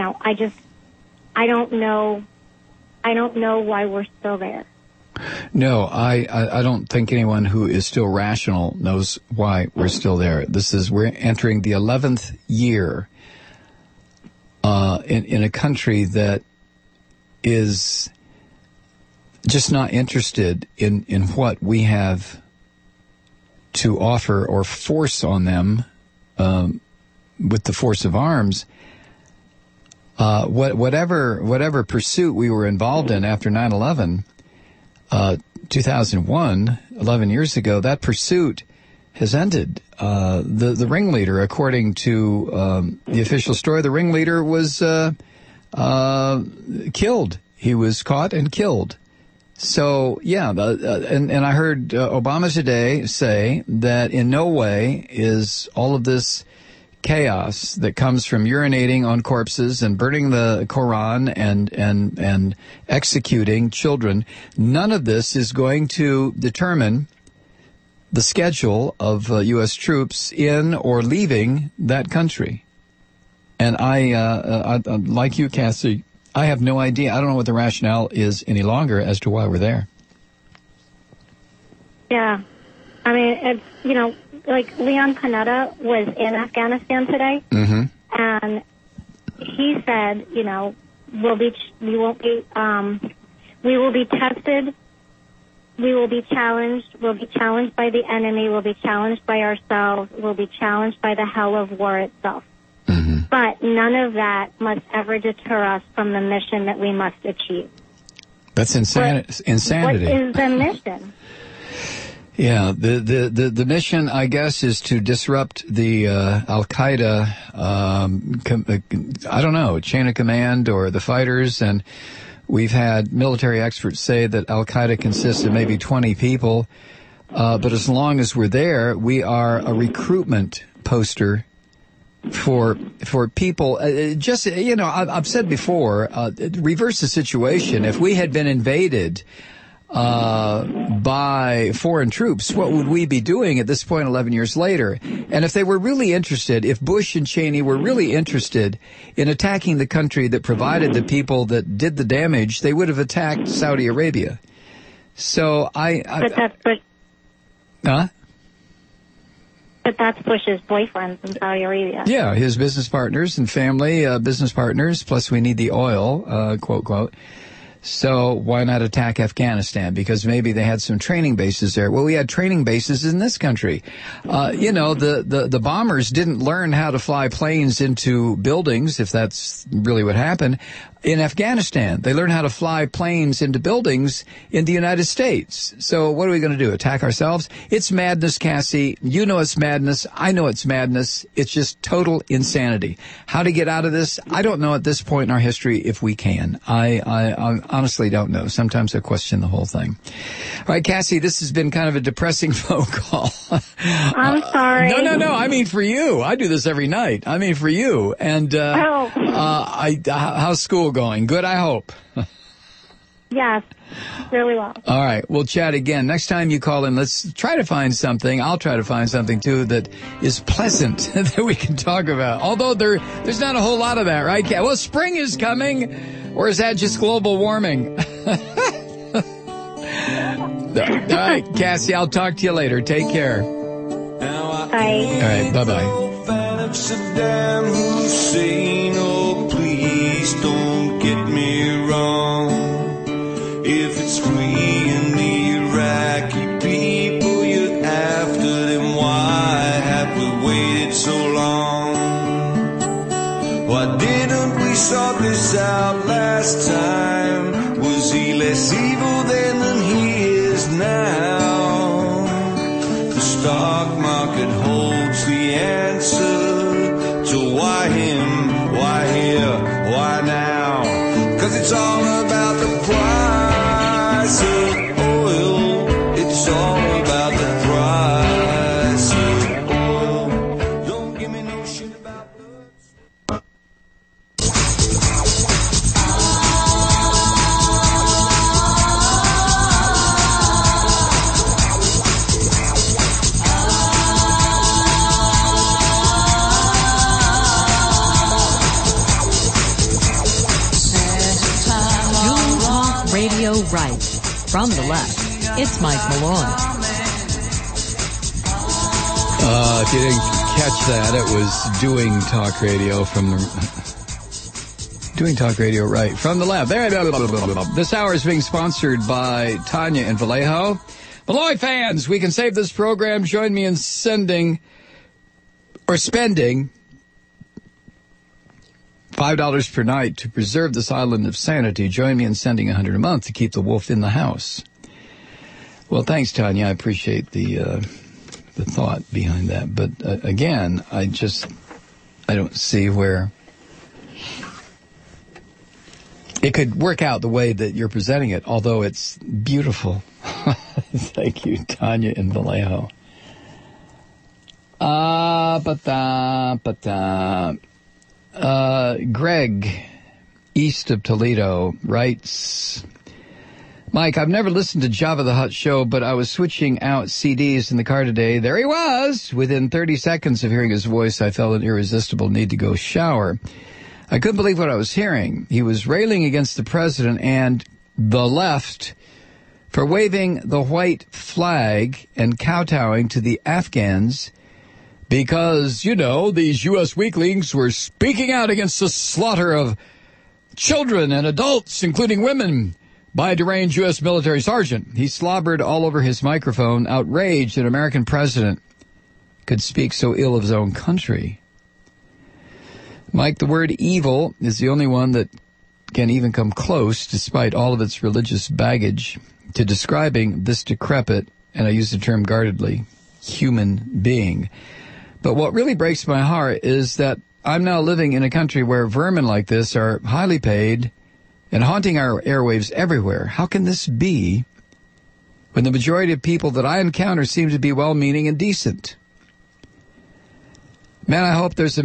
I don't know why we're still there. No, I don't think anyone who is still rational knows why we're still there. We're entering the 11th year in a country that is just not interested in what we have to offer or force on them with the force of arms. Whatever pursuit we were involved in after 9/11, 2001, 11 years ago, that pursuit has ended. The ringleader, according to the official story, the ringleader was killed. He was caught and killed. So, yeah, and I heard Obama today say that in no way is all of this chaos that comes from urinating on corpses and burning the Quran and executing children, none of this is going to determine the schedule of U.S. troops in or leaving that country. And I like you, Cassie, I have no idea. I don't know what the rationale is any longer as to why we're there. Yeah. I mean, it's, like Leon Panetta was in Afghanistan today, and he said, we will be tested, we will be challenged, we'll be challenged by the enemy, we'll be challenged by ourselves, we'll be challenged by the hell of war itself. But none of that must ever deter us from the mission that we must achieve. That's insanity. What is the mission? Yeah, the mission, I guess, is to disrupt the Al-Qaeda, I don't know, chain of command or the fighters. And we've had military experts say that Al-Qaeda consists of maybe 20 people. But as long as we're there, we are a recruitment poster for people. I've said before, reverse the situation. If we had been invaded by foreign troops, what would we be doing at this point 11 years later? And if they were really interested, if Bush and Cheney were really interested in attacking the country that provided the people that did the damage, they would have attacked Saudi Arabia. So But that's Bush. Huh? But that's Bush's boyfriends in Saudi Arabia. Yeah, his business partners and family business partners, plus we need the oil, quote, quote. So why not attack Afghanistan? Because maybe they had some training bases there. Well, we had training bases in this country. The bombers didn't learn how to fly planes into buildings, if that's really what happened. In Afghanistan, they learned how to fly planes into buildings in the United States. So what are we going to do? Attack ourselves? It's madness, Cassie. You know it's madness. I know it's madness. It's just total insanity. How to get out of this? I don't know at this point in our history if we can. I honestly don't know. Sometimes I question the whole thing. All right, Cassie, this has been kind of a depressing phone call. I'm sorry. No. I mean for you. I do this every night. I mean for you. And how's school going? Good, I hope. Yes, really well. All right, we'll chat again. Next time you call in, let's try to find something. I'll try to find something, too, that is pleasant that we can talk about. Although there's not a whole lot of that, right? Well, spring is coming, or is that just global warming? All right, Cassie, I'll talk to you later. Take care. Bye. All right, bye-bye. Saddam Hussein, oh please don't get me wrong. If it's free in the Iraqi people you're after, then why have we waited so long? Why didn't we sort this out last time? Was he less evil then than he is now? The stock market holds the answer to why him, why here, why now? 'Cause it's all about the price of oil. It's all about the price of oil. Don't give me no shit about Radio Right. From the left, it's Mike Malone. If you didn't catch that, it was Doing Talk Radio Doing Talk Radio Right. From the left. There. This hour is being sponsored by Tanya in Vallejo. Malloy fans, we can save this program. Join me in spending $5 per night to preserve this island of sanity. Join me in sending $100 a month to keep the wolf in the house. Well, thanks, Tanya. I appreciate the thought behind that. But again, I don't see where it could work out the way that you're presenting it, although it's beautiful. Thank you, Tanya in Vallejo. Greg, east of Toledo, writes, Mike, I've never listened to Java the Hutt show, but I was switching out CDs in the car today. There he was! Within 30 seconds of hearing his voice, I felt an irresistible need to go shower. I couldn't believe what I was hearing. He was railing against the president and the left for waving the white flag and kowtowing to the Afghans because, these U.S. weaklings were speaking out against the slaughter of children and adults, including women, by a deranged U.S. military sergeant. He slobbered all over his microphone, outraged that an American president could speak so ill of his own country. Mike, the word evil is the only one that can even come close, despite all of its religious baggage, to describing this decrepit, and I use the term guardedly, human being. But what really breaks my heart is that I'm now living in a country where vermin like this are highly paid and haunting our airwaves everywhere. How can this be when the majority of people that I encounter seem to be well-meaning and decent? Man, I hope there's a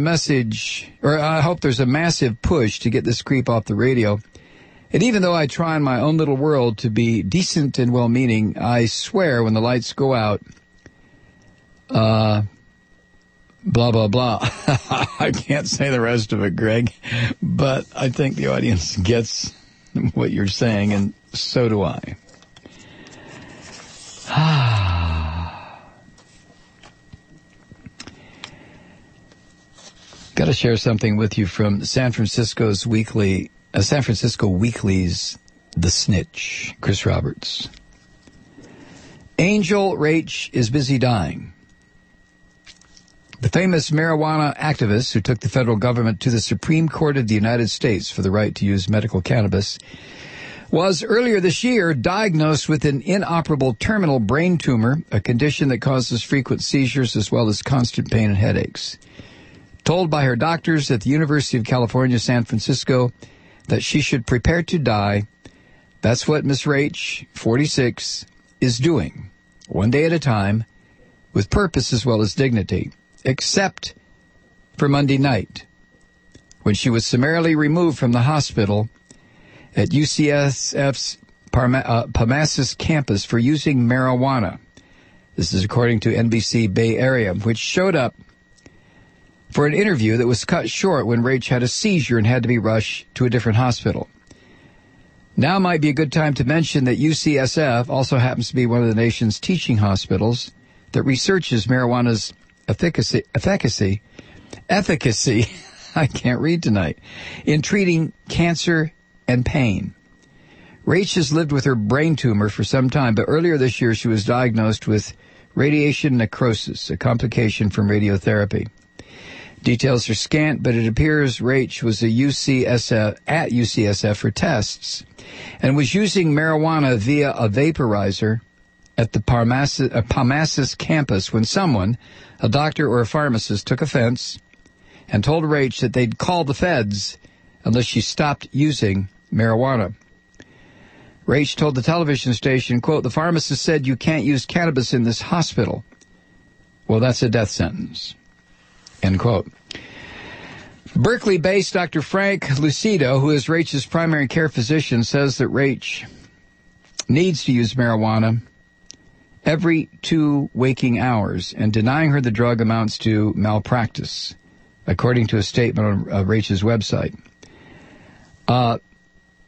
massive push to get this creep off the radio. And even though I try in my own little world to be decent and well-meaning, I swear when the lights go out, blah, blah, blah. I can't say the rest of it, Greg, but I think the audience gets what you're saying, and so do I. Got to share something with you from San Francisco Weekly's The Snitch, Chris Roberts. Angel Rach is busy dying. The famous marijuana activist who took the federal government to the Supreme Court of the United States for the right to use medical cannabis was earlier this year diagnosed with an inoperable terminal brain tumor, a condition that causes frequent seizures as well as constant pain and headaches. Told by her doctors at the University of California, San Francisco, that she should prepare to die, that's what Miss Rach, 46, is doing, one day at a time, with purpose as well as dignity, except for Monday night, when she was summarily removed from the hospital at UCSF's Parnassus campus for using marijuana. This is according to NBC Bay Area, which showed up for an interview that was cut short when Rach had a seizure and had to be rushed to a different hospital. Now might be a good time to mention that UCSF also happens to be one of the nation's teaching hospitals that researches marijuana's efficacy, I can't read tonight, in treating cancer and pain. Rach has lived with her brain tumor for some time, but earlier this year she was diagnosed with radiation necrosis, a complication from radiotherapy. Details are scant, but it appears Rach was at UCSF for tests and was using marijuana via a vaporizer at the Parnassus campus when someone, a doctor or a pharmacist, took offense and told Rach that they'd call the feds unless she stopped using marijuana. Rach told the television station, quote, "The pharmacist said you can't use cannabis in this hospital." Well, that's a death sentence. End quote. Berkeley-based Dr. Frank Lucido, who is Rach's primary care physician, says that Rach needs to use marijuana every 2 waking hours, and denying her the drug amounts to malpractice, according to a statement on Rach's website.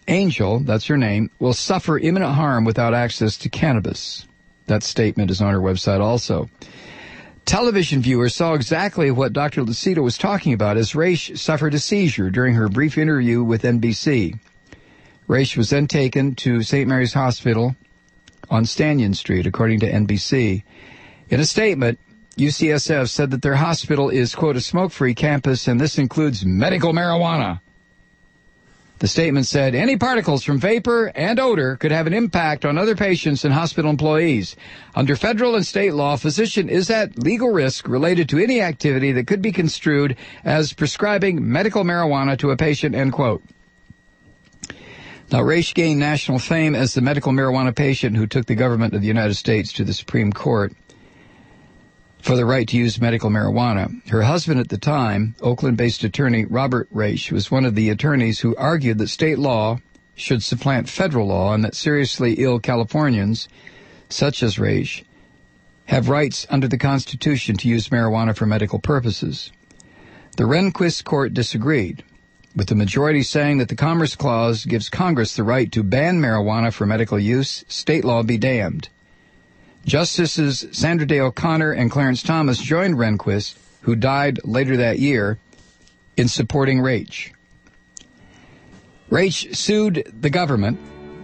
Angel, that's her name, will suffer imminent harm without access to cannabis. That statement is on her website also. Television viewers saw exactly what Dr. Lucido was talking about as Raish suffered a seizure during her brief interview with NBC. Raish was then taken to St. Mary's Hospital on Stanyan Street, according to NBC. In a statement, UCSF said that their hospital is, quote, a smoke-free campus, and this includes medical marijuana. The statement said, any particles from vapor and odor could have an impact on other patients and hospital employees. Under federal and state law, a physician is at legal risk related to any activity that could be construed as prescribing medical marijuana to a patient, end quote. Now, Raish gained national fame as the medical marijuana patient who took the government of the United States to the Supreme Court for the right to use medical marijuana. Her husband at the time, Oakland-based attorney Robert Raish, was one of the attorneys who argued that state law should supplant federal law and that seriously ill Californians, such as Raish, have rights under the Constitution to use marijuana for medical purposes. The Rehnquist court disagreed, with the majority saying that the Commerce Clause gives Congress the right to ban marijuana for medical use, state law be damned. Justices Sandra Day O'Connor and Clarence Thomas joined Rehnquist, who died later that year, in supporting Raish. Raish sued the government.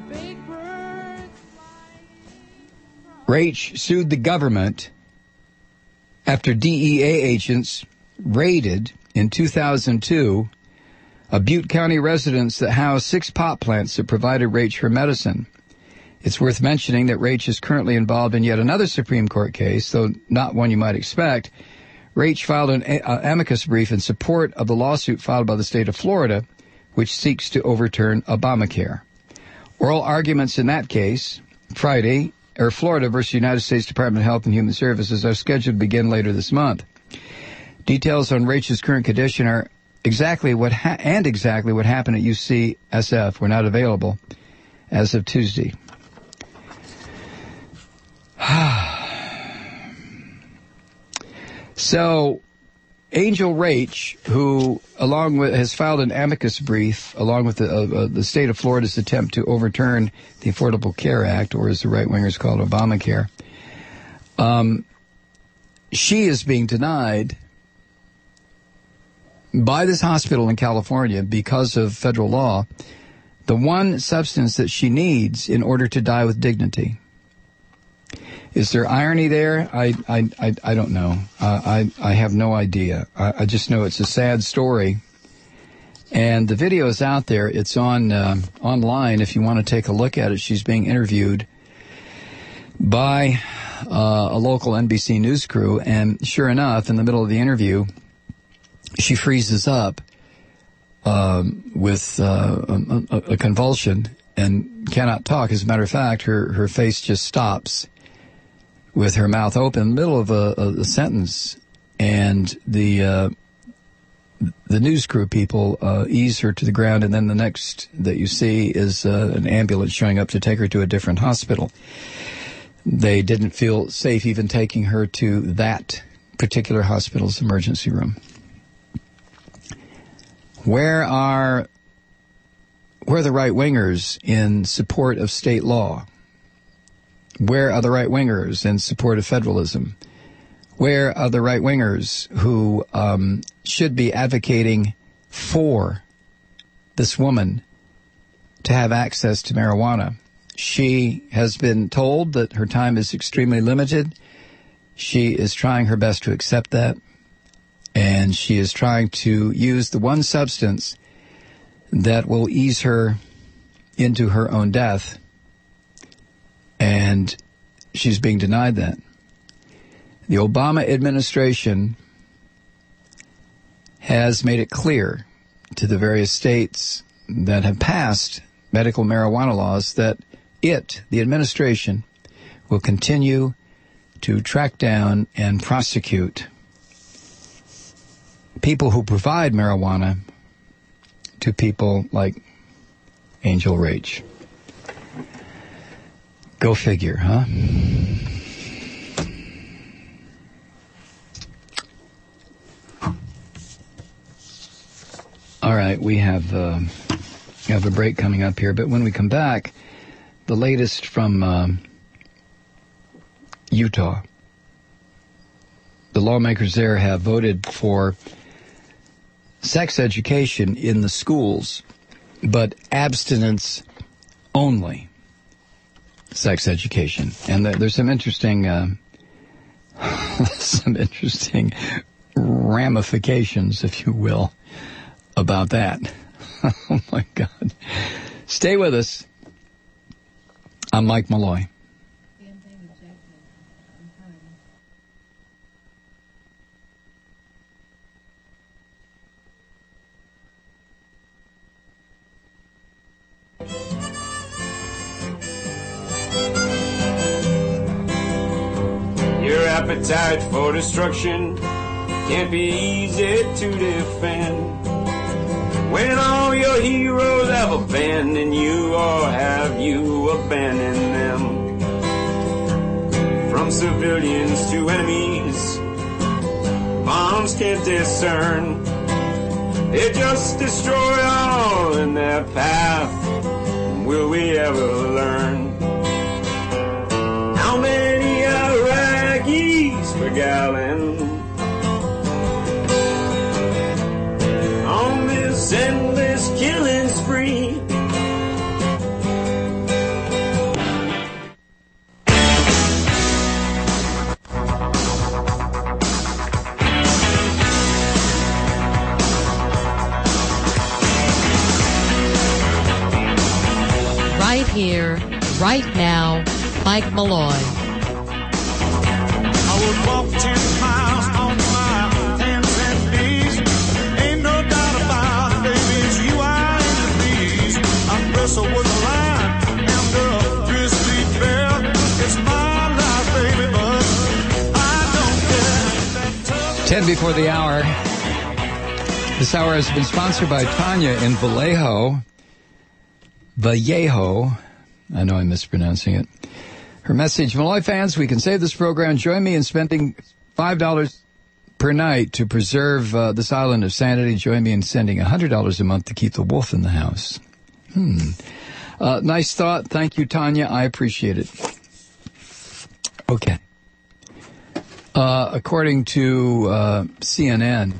Raish sued the government after DEA agents raided in 2002 a Butte County residence that housed 6 pot plants that provided Raish her medicine. It's worth mentioning that Raish is currently involved in yet another Supreme Court case, though not one you might expect. Raish filed an amicus brief in support of the lawsuit filed by the state of Florida, which seeks to overturn Obamacare. Oral arguments in that case, Florida versus United States Department of Health and Human Services, are scheduled to begin later this month. Details on Raish's current condition are exactly what happened at UCSF were not available as of Tuesday. So, Angel Raish, who has filed an amicus brief along with the state of Florida's attempt to overturn the Affordable Care Act, or as the right-wingers call it, Obamacare, she is being denied by this hospital in California because of federal law the one substance that she needs in order to die with dignity. Is there irony there? I don't know. I have no idea. I just know it's a sad story. And the video is out there. It's on online if you want to take a look at it. She's being interviewed by a local NBC news crew, and sure enough, in the middle of the interview, she freezes up with a convulsion and cannot talk. As a matter of fact, her face just stops with her mouth open in the middle of a sentence, and the news crew people ease her to the ground, and then the next that you see is an ambulance showing up to take her to a different hospital. They didn't feel safe even taking her to that particular hospital's emergency room. Where are the right-wingers in support of state law? Where are the right-wingers in support of federalism? Where are the right-wingers who should be advocating for this woman to have access to marijuana? She has been told that her time is extremely limited. She is trying her best to accept that, and she is trying to use the one substance that will ease her into her own death, and she's being denied that. The Obama administration has made it clear to the various states that have passed medical marijuana laws that the administration, will continue to track down and prosecute people who provide marijuana to people like Angel Raish. Go figure, huh? All right, we have We have a break coming up here, but when we come back, the latest from Utah. The lawmakers there have voted for sex education in the schools, but abstinence only sex education. And there's some interesting ramifications, if you will, about that. Oh, my God. Stay with us. I'm Mike Malloy. Your appetite for destruction can't be easy to defend. When all your heroes have abandoned you, or have you abandoned them? From civilians to enemies, bombs can't discern. They just destroy all in their path. Will we ever learn? How many Iraqis per gallon on this endless killing spree? Right here, right now, Mike Malloy. I would walk 10 miles on my hands and knees. Ain't no doubt about it, baby, it's you I need. I wrestle with a lion and a grizzly bear. It's my life, baby, but I don't care. 10 before the hour. This hour has been sponsored by Tanya in Vallejo. I know I'm mispronouncing it. Her message, Malloy fans, we can save this program. Join me in spending $5 per night to preserve this island of sanity. Join me in sending $100 a month to keep the wolf in the house. Nice thought. Thank you, Tanya. I appreciate it. Okay. According to CNN,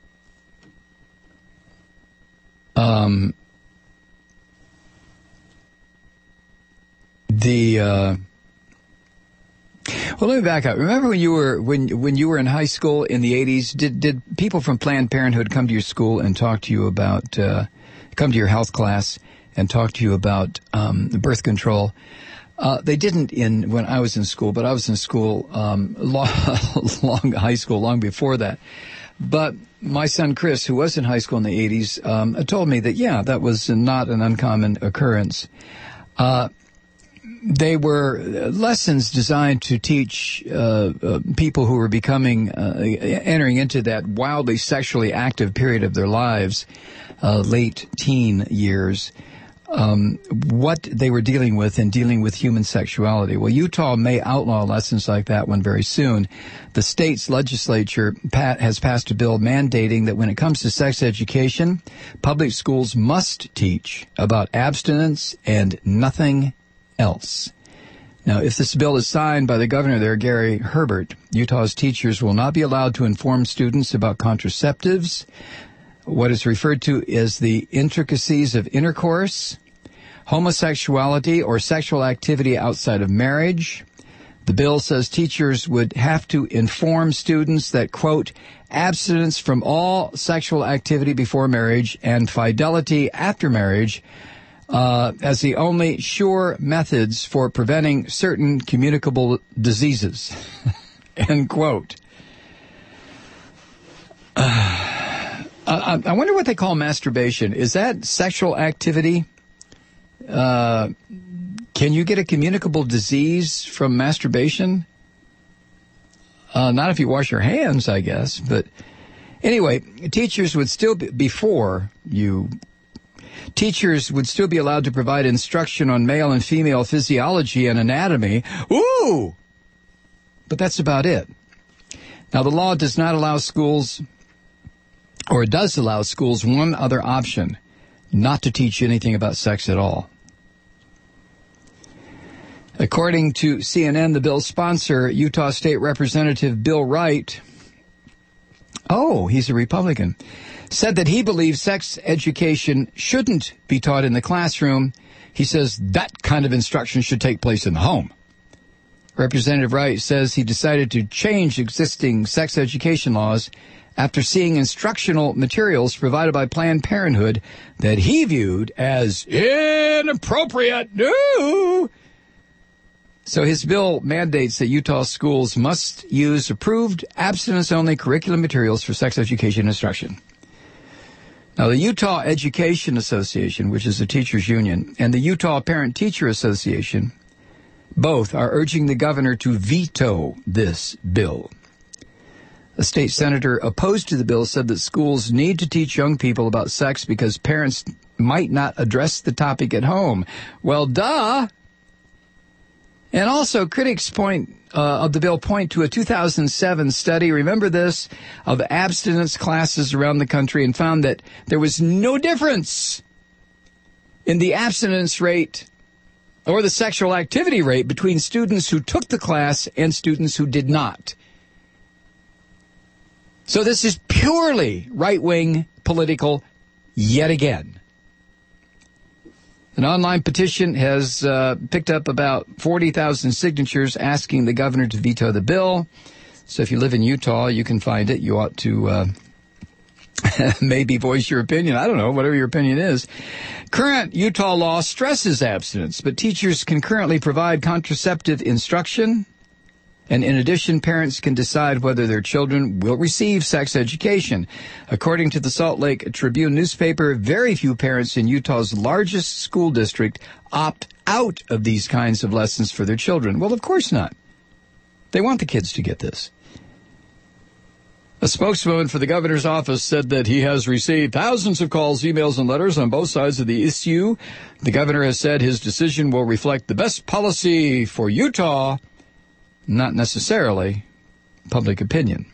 well, let me back up. Remember when you were in high school in the 80s? Did people from Planned Parenthood come to your school and talk to you about come to your health class and talk to you about birth control? They didn't when I was in school, but I was in school long high school long before that. But my son Chris, who was in high school in the 80s, told me that that was not an uncommon occurrence. They were lessons designed to teach people who were entering into that wildly sexually active period of their lives, late teen years, what they were dealing with in dealing with human sexuality. Well, Utah may outlaw lessons like that one very soon. The state's legislature has passed a bill mandating that when it comes to sex education, public schools must teach about abstinence and nothing else. Now, if this bill is signed by the governor there, Gary Herbert, Utah's teachers will not be allowed to inform students about contraceptives, what is referred to as the intricacies of intercourse, homosexuality, or sexual activity outside of marriage. The bill says teachers would have to inform students that, quote, abstinence from all sexual activity before marriage and fidelity after marriage as the only sure methods for preventing certain communicable diseases, end quote. I wonder what they call masturbation. Is that sexual activity? Can you get a communicable disease from masturbation? Not if you wash your hands, I guess. But anyway, teachers would still be, teachers would still be allowed to provide instruction on male and female physiology and anatomy. Ooh! But that's about it. Now, the law does not allow schools, or it does allow schools, one other option. not to teach anything about sex at all. According to CNN, the bill's sponsor, Utah State Representative Bill Wright, he's a Republican, said that he believes sex education shouldn't be taught in the classroom. He says that kind of instruction should take place in the home. Representative Wright says he decided to change existing sex education laws after seeing instructional materials provided by Planned Parenthood that he viewed as inappropriate. No! So his bill mandates that Utah schools must use approved abstinence-only curriculum materials for sex education instruction. Now, the Utah Education Association, which is a teachers' union, and the Utah Parent-Teacher Association, both are urging the governor to veto this bill. A state senator opposed to the bill said that schools need to teach young people about sex because parents might not address the topic at home. Well, duh! And also, critics of the bill point to a 2007 study, remember this, of abstinence classes around the country and found that there was no difference in the abstinence rate or the sexual activity rate between students who took the class and students who did not. So this is purely right-wing political yet again. An online petition has picked up about 40,000 signatures asking the governor to veto the bill. So if you live in Utah, you can find it. You ought to maybe voice your opinion. I don't know, whatever your opinion is. Current Utah law stresses abstinence, but teachers can currently provide contraceptive instruction. And in addition, parents can decide whether their children will receive sex education. According to the Salt Lake Tribune newspaper, very few parents in Utah's largest school district opt out of these kinds of lessons for their children. Well, of course not. They want the kids to get this. A spokeswoman for the governor's office said that he has received thousands of calls, emails, and letters on both sides of the issue. The governor has said his decision will reflect the best policy for Utah, not necessarily public opinion.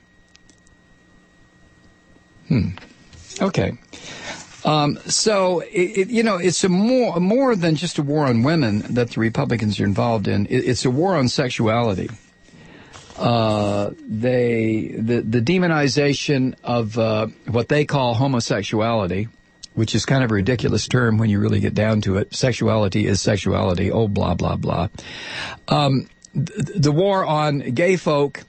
Okay. So, it's a more than just a war on women that the Republicans are involved in. It's a war on sexuality. The demonization of what they call homosexuality, which is kind of a ridiculous term when you really get down to it. Sexuality is sexuality. Oh, blah, blah, blah. The war on gay folk,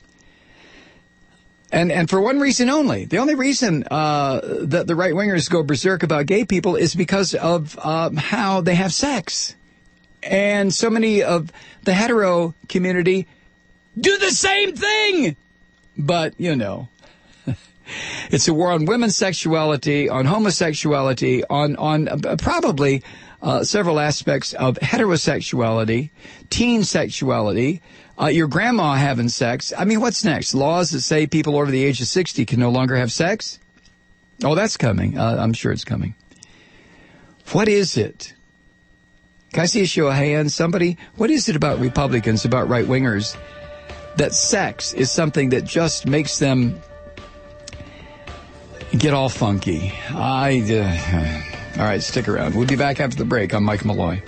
and for one reason only. The only reason that the right-wingers go berserk about gay people is because of how they have sex. And so many of the hetero community do the same thing. But, it's a war on women's sexuality, on homosexuality, on probably several aspects of heterosexuality, teen sexuality, your grandma having sex. I mean, what's next? Laws that say people over the age of 60 can no longer have sex? Oh, that's coming. I'm sure it's coming. What is it? Can I see a show of hands? Somebody? What is it about Republicans, about right-wingers, that sex is something that just makes them get all funky? All right, stick around. We'll be back after the break. I'm Mike Malloy.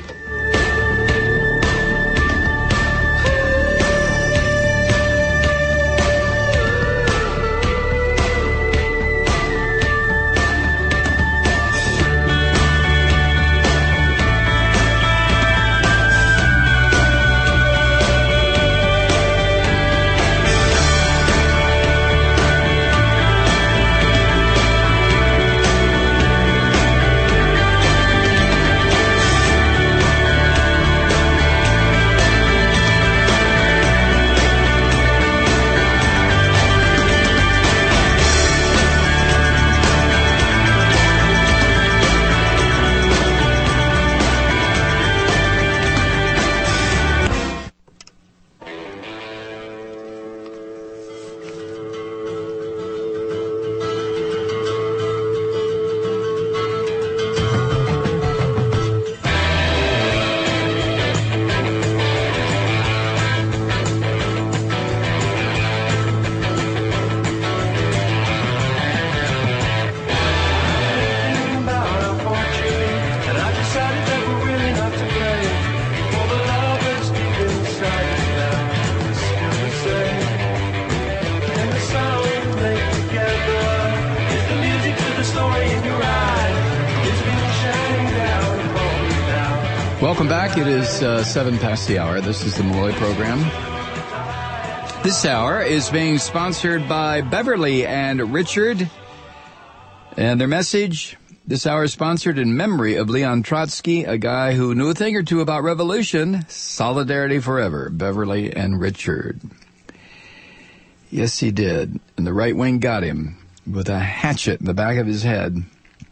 Welcome back. It is 7 past the hour. This is the Malloy program. This hour is being sponsored by Beverly and Richard. And their message, this hour is sponsored in memory of Leon Trotsky, a guy who knew a thing or two about revolution. Solidarity forever. Beverly and Richard. Yes, he did. And the right wing got him with a hatchet in the back of his head.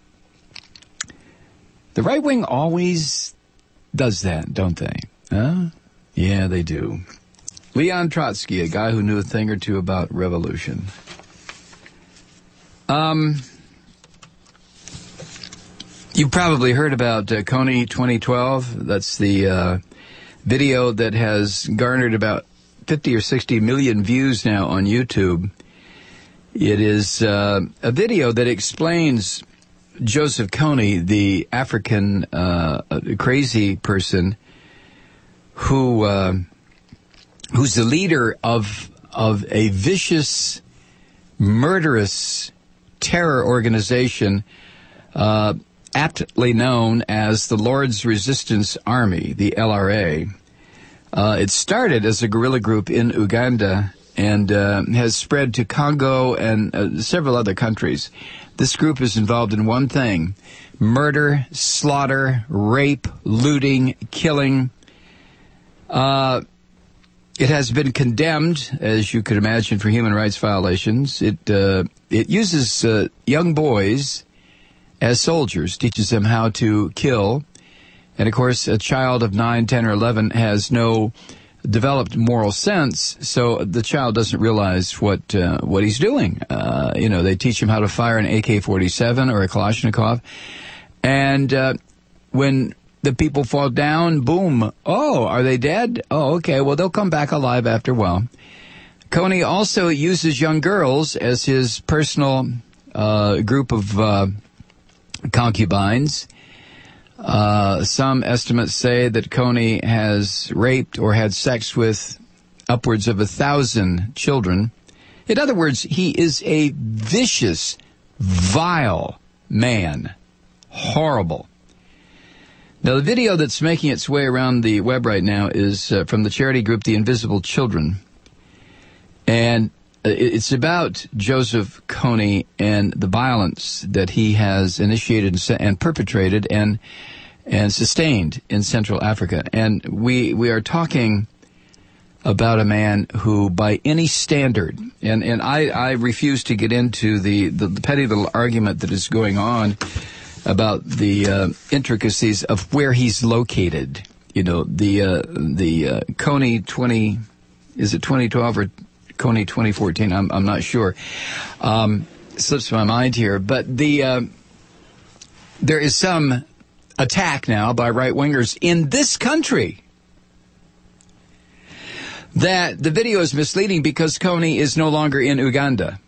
The right wing always does that, don't they? Huh? Yeah, they do. Leon Trotsky, a guy who knew a thing or two about revolution. You probably heard about Kony 2012. That's the video that has garnered about 50 or 60 million views now on YouTube. It is a video that explains Joseph Kony, the African crazy person who's the leader of a vicious, murderous terror organization aptly known as the Lord's Resistance Army, the LRA. It started as a guerrilla group in Uganda and has spread to Congo and several other countries. This group is involved in one thing: murder, slaughter, rape, looting, killing. It has been condemned, as you could imagine, for human rights violations. It uses young boys as soldiers, teaches them how to kill. And, of course, a child of 9, 10, or 11 has no developed moral sense, so the child doesn't realize what he's doing. They teach him how to fire an AK-47 or a Kalashnikov, and when the people fall down, boom, oh, are they dead? Oh, okay, well, they'll come back alive after a while. Kony also uses young girls as his personal group of concubines. Some estimates say that Kony has raped or had sex with upwards of 1,000 children. In other words, he is a vicious, vile man. Horrible. Now, the video that's making its way around the web right now is from the charity group The Invisible Children. And it's about Joseph Kony and the violence that he has initiated and perpetrated and sustained in Central Africa. And we are talking about a man who, by any standard, and I refuse to get into the petty little argument that is going on about the intricacies of where he's located. You know, the Kony 20, is it 2012 or Kony 2014? I'm not sure. Slips my mind here, but there is some attack now by right-wingers in this country that the video is misleading because Kony is no longer in Uganda.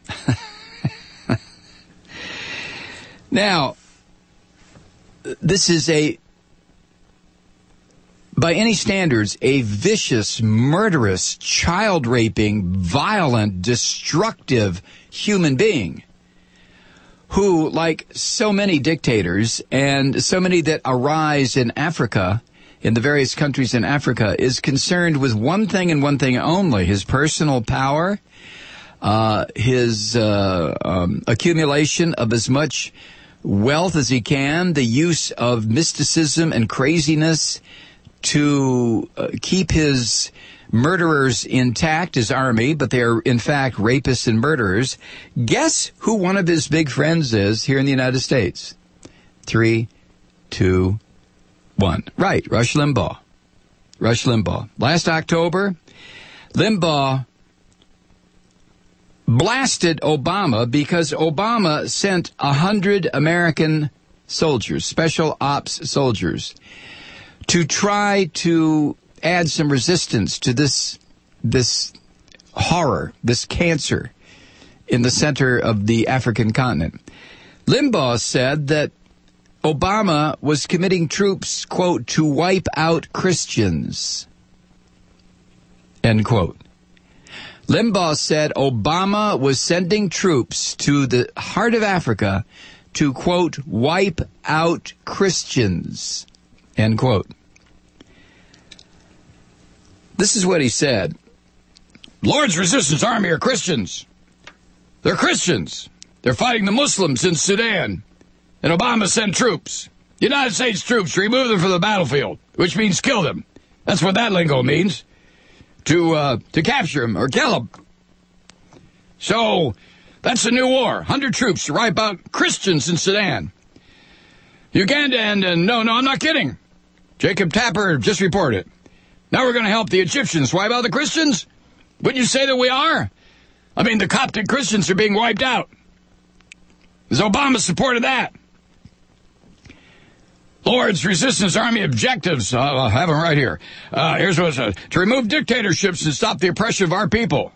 Now, this is by any standards, a vicious, murderous, child-raping, violent, destructive human being who, like so many dictators and so many that arise in Africa, in the various countries in Africa, is concerned with one thing and one thing only: his personal power, his accumulation of as much wealth as he can, the use of mysticism and craziness to keep his murderers intact, his army, but they are in fact rapists and murderers. Guess who one of his big friends is here in the United States? 3, 2, 1. Right, Rush Limbaugh. Rush Limbaugh. Last October, Limbaugh blasted Obama because Obama sent 100 American soldiers, special ops soldiers, to try to add some resistance to this horror, this cancer in the center of the African continent. Limbaugh said that Obama was committing troops, quote, to wipe out Christians, end quote. Limbaugh said Obama was sending troops to the heart of Africa to, quote, wipe out Christians, end quote. This is what he said. Lord's Resistance Army are Christians. They're Christians. They're fighting the Muslims in Sudan. And Obama sent troops. United States troops to remove them from the battlefield, which means kill them. That's what that lingo means. To capture them or kill them. So, that's a new war. 100 troops to wipe out Christians in Sudan. Uganda and no, I'm not kidding. Jacob Tapper just reported. Now we're going to help the Egyptians wipe out the Christians? Wouldn't you say that we are? I mean, the Coptic Christians are being wiped out. Has Obama supported that? Lord's Resistance Army objectives. I'll have them right here. Here's what it says. To remove dictatorships and stop the oppression of our people.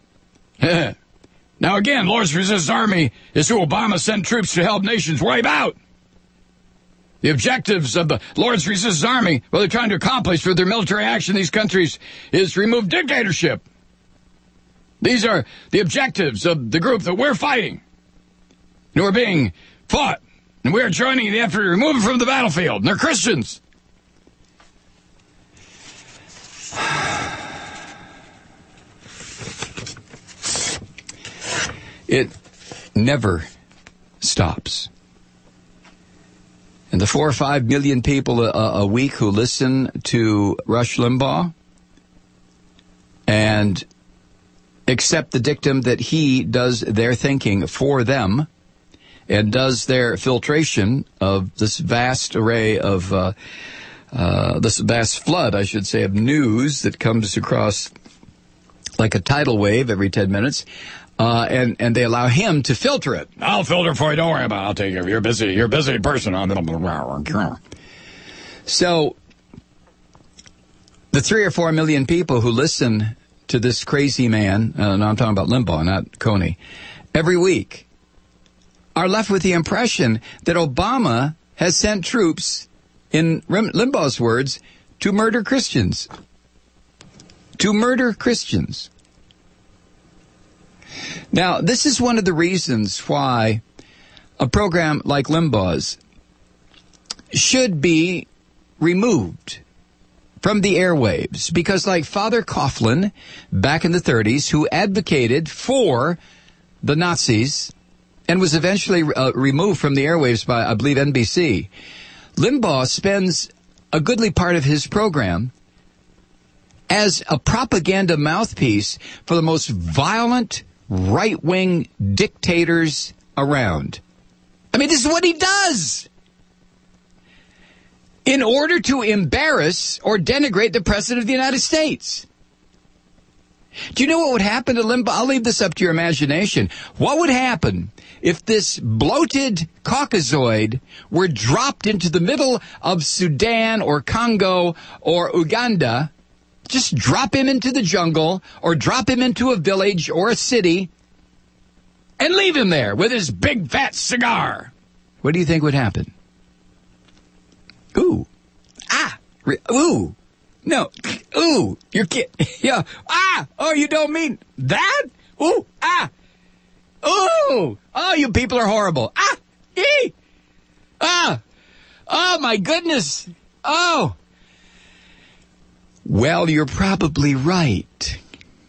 Now again, Lord's Resistance Army is who Obama sent troops to help nations wipe out. The objectives of the Lord's Resistance Army, what they're trying to accomplish with their military action in these countries, is remove dictatorship. These are the objectives of the group that we're fighting. And we're being fought. And we're joining the effort to remove them from the battlefield. And they're Christians. It never stops. And the 4 or 5 million people a week who listen to Rush Limbaugh and accept the dictum that he does their thinking for them and does their filtration of this vast array of, this vast flood, I should say, of news that comes across like a tidal wave every 10 minutes. And they allow him to filter it. I'll filter for you. Don't worry about it. I'll take care of it. You're a busy person. So the 3 or 4 million people who listen to this crazy man, now I'm talking about Limbaugh, not Coney, every week are left with the impression that Obama has sent troops, in Limbaugh's words, to murder Christians. To murder Christians. Now, this is one of the reasons why a program like Limbaugh's should be removed from the airwaves. Because like Father Coughlin back in the 30s, who advocated for the Nazis and was eventually removed from the airwaves by, I believe, NBC, Limbaugh spends a goodly part of his program as a propaganda mouthpiece for the most violent right-wing dictators around. I mean, this is what he does. In order to embarrass or denigrate the President of the United States. Do you know what would happen to Limbaugh? I'll leave this up to your imagination. What would happen if this bloated Caucasoid were dropped into the middle of Sudan or Congo or Uganda? Just drop him into the jungle or drop him into a village or a city and leave him there with his big fat cigar. What do you think would happen? Ooh. Ah. Ooh. No. Ooh. You're kidding. Yeah. Ah. Oh, you don't mean that? Ooh. Ah. Ooh. Oh, you people are horrible. Ah. Ee. Ah. Oh, my goodness. Oh. Well, you're probably right.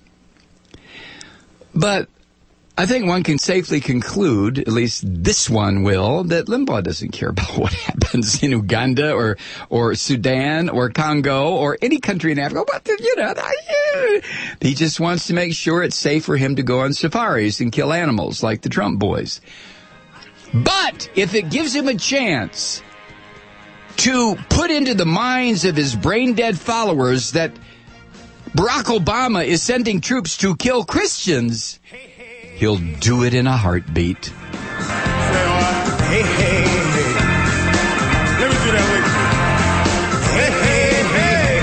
But I think one can safely conclude, at least this one will, that Limbaugh doesn't care about what happens in Uganda or Sudan or Congo or any country in Africa. But, he just wants to make sure it's safe for him to go on safaris and kill animals like the Trump boys. But if it gives him a chance to put into the minds of his brain-dead followers that Barack Obama is sending troops to kill Christians, he'll do it in a heartbeat. Hey, hey, hey. Let me do that with you. Hey, hey, hey.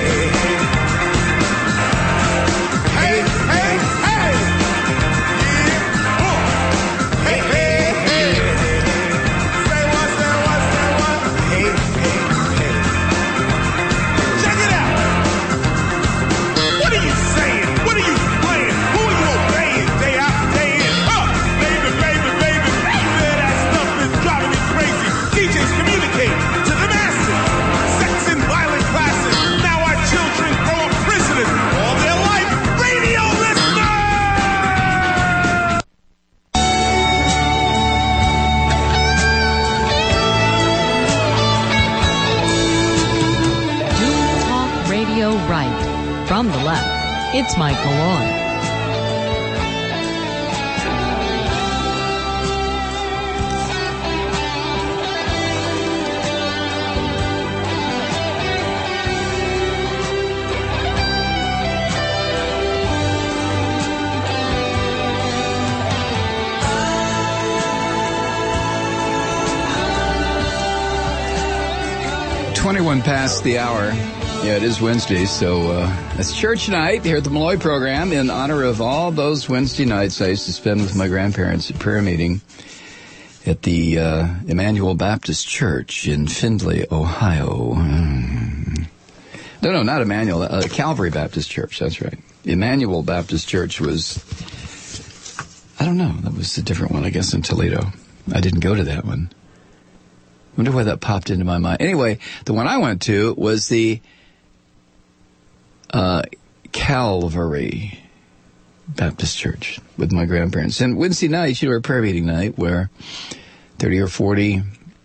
Hey, hey, hey. Yeah. Oh. Hey, hey, hey. Say what, say what, say what. Hey, hey, hey. Check it out. What are you saying? What are you playing? Who are you obeying day out, day in? Baby, baby, baby. From the left, it's Mike Malone. Past the hour. Yeah, it is Wednesday, so it's church night here at the Malloy program in honor of all those Wednesday nights I used to spend with my grandparents at prayer meeting at the Emmanuel Baptist Church in Findlay, Ohio. No, not Emmanuel, Calvary Baptist Church, that's right. Emmanuel Baptist Church was, I don't know, that was a different one, I guess, in Toledo. I didn't go to that one. I wonder why that popped into my mind. Anyway, the one I went to was the Calvary Baptist Church with my grandparents. And Wednesday nights, a prayer meeting night where 30 or 40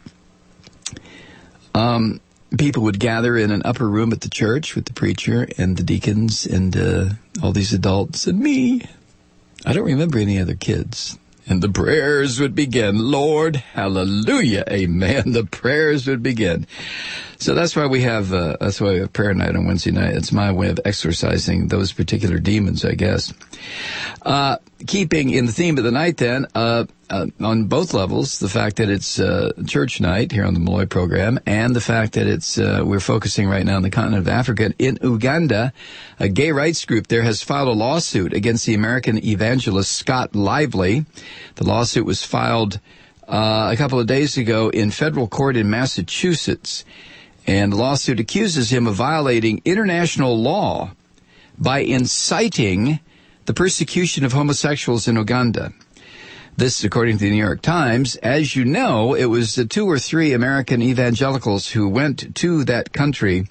people would gather in an upper room at the church with the preacher and the deacons and all these adults and me. I don't remember any other kids. And the prayers would begin. Lord, hallelujah, amen. The prayers would begin. So that's why we have prayer night on Wednesday night. It's my way of exorcising those particular demons, I guess. Keeping in the theme of the night then, on both levels, the fact that it's church night here on the Malloy program and the fact that it's we're focusing right now on the continent of Africa. In Uganda, a gay rights group there has filed a lawsuit against the American evangelist Scott Lively. The lawsuit was filed a couple of days ago in federal court in Massachusetts. And the lawsuit accuses him of violating international law by inciting the persecution of homosexuals in Uganda. This, according to the New York Times. As you know, it was the 2 or 3 American evangelicals who went to that country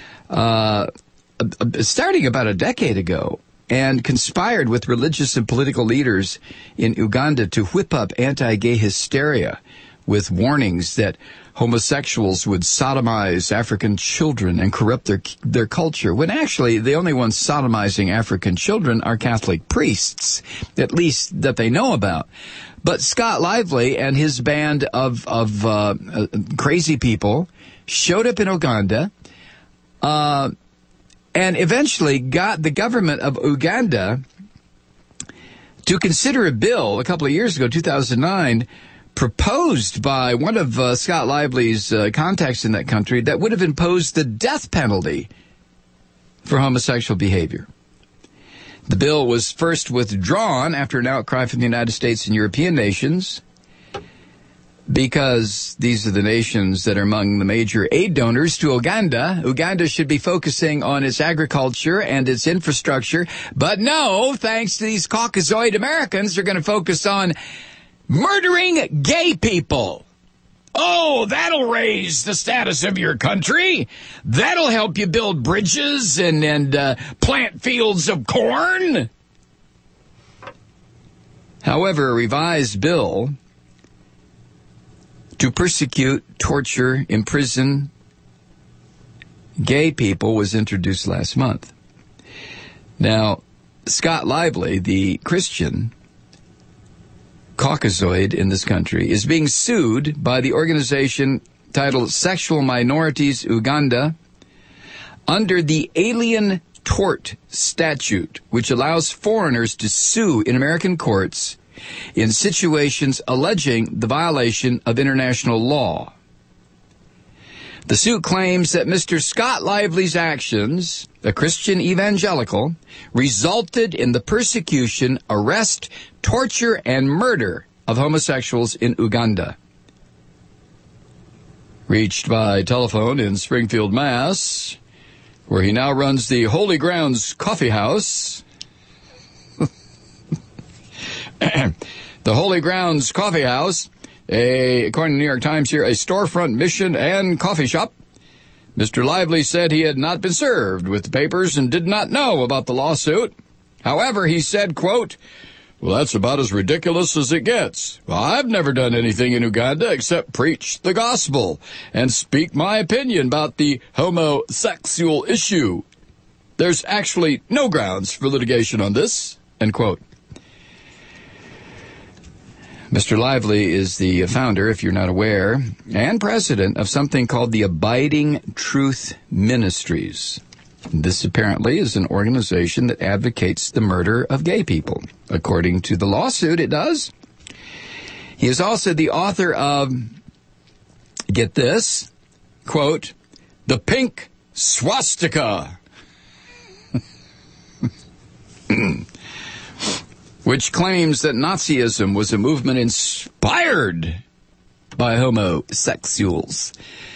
starting about a decade ago and conspired with religious and political leaders in Uganda to whip up anti-gay hysteria with warnings that homosexuals would sodomize African children and corrupt their culture, when actually the only ones sodomizing African children are Catholic priests, at least that they know about. But Scott Lively and his band of crazy people showed up in Uganda and eventually got the government of Uganda to consider a bill a couple of years ago, 2009, proposed by one of Scott Lively's contacts in that country that would have imposed the death penalty for homosexual behavior. The bill was first withdrawn after an outcry from the United States and European nations because these are the nations that are among the major aid donors to Uganda. Uganda should be focusing on its agriculture and its infrastructure. But no, thanks to these Caucasoid Americans, they're going to focus on murdering gay people. Oh, that'll raise the status of your country. That'll help you build bridges and plant fields of corn. However, a revised bill to persecute, torture, imprison gay people was introduced last month. Now, Scott Lively, the Christian Caucasoid in this country, is being sued by the organization titled Sexual Minorities Uganda under the Alien Tort Statute, which allows foreigners to sue in American courts in situations alleging the violation of international law. The suit claims that Mr. Scott Lively's actions, a Christian evangelical, resulted in the persecution, arrest, torture, and murder of homosexuals in Uganda. Reached by telephone in Springfield, Mass., where he now runs the Holy Grounds Coffee House. The Holy Grounds Coffee House, according to the New York Times here, a storefront, mission, and coffee shop. Mr. Lively said he had not been served with the papers and did not know about the lawsuit. However, he said, quote, "Well, that's about as ridiculous as it gets. Well, I've never done anything in Uganda except preach the gospel and speak my opinion about the homosexual issue." There's actually no grounds for litigation on this, end quote. Mr. Lively is the founder, if you're not aware, and president of something called the Abiding Truth Ministries. This apparently is an organization that advocates the murder of gay people. According to the lawsuit, it does. He is also the author of, get this, quote, The Pink Swastika, which claims that Nazism was a movement inspired by homosexuals.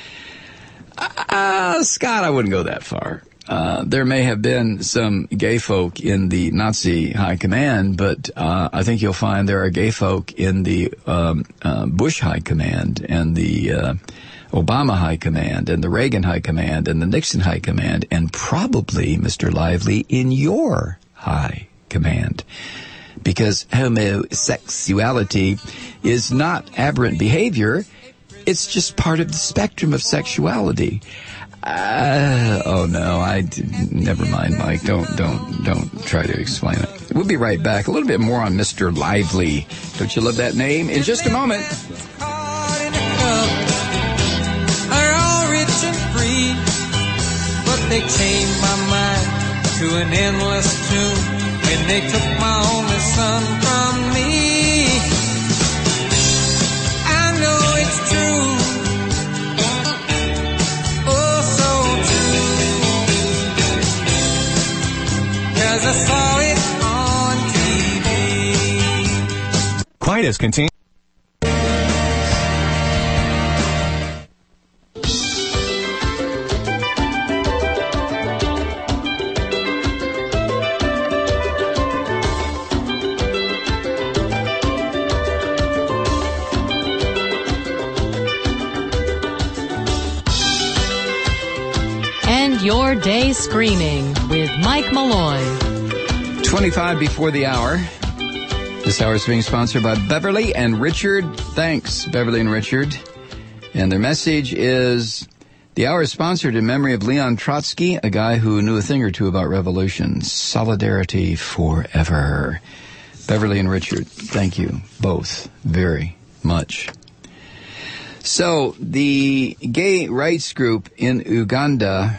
Scott, I wouldn't go that far. There may have been some gay folk in the Nazi high command, but I think you'll find there are gay folk in the Bush high command and the Obama high command and the Reagan high command and the Nixon high command and probably, Mr. Lively, in your high command. Because homosexuality is not aberrant behavior. It's just part of the spectrum of sexuality. Oh no, never mind, Mike. Don't try to explain it. We'll be right back. A little bit more on Mr. Lively. Don't you love that name? In just a moment. Are all rich and free, but they chained my mind to an endless tune when they took my only son from me. I know it's true. I saw it on TV. Quite as contained. End your day screaming with Mike Malloy. 25 before the hour. This hour is being sponsored by Beverly and Richard. Thanks, Beverly and Richard. And their message is, the hour is sponsored in memory of Leon Trotsky, a guy who knew a thing or two about revolution. Solidarity forever. Beverly and Richard, thank you both very much. So, the gay rights group in Uganda,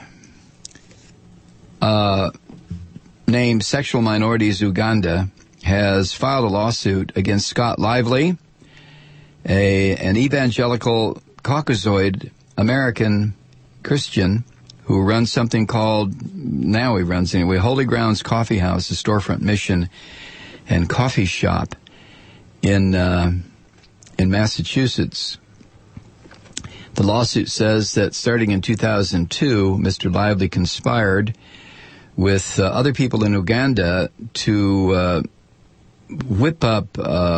named Sexual Minorities Uganda, has filed a lawsuit against Scott Lively, an evangelical Caucasoid American Christian who runs something called, now he runs anyway, Holy Grounds Coffee House, a storefront mission and coffee shop in Massachusetts. The lawsuit says that starting in 2002, Mr. Lively conspired with other people in Uganda to whip up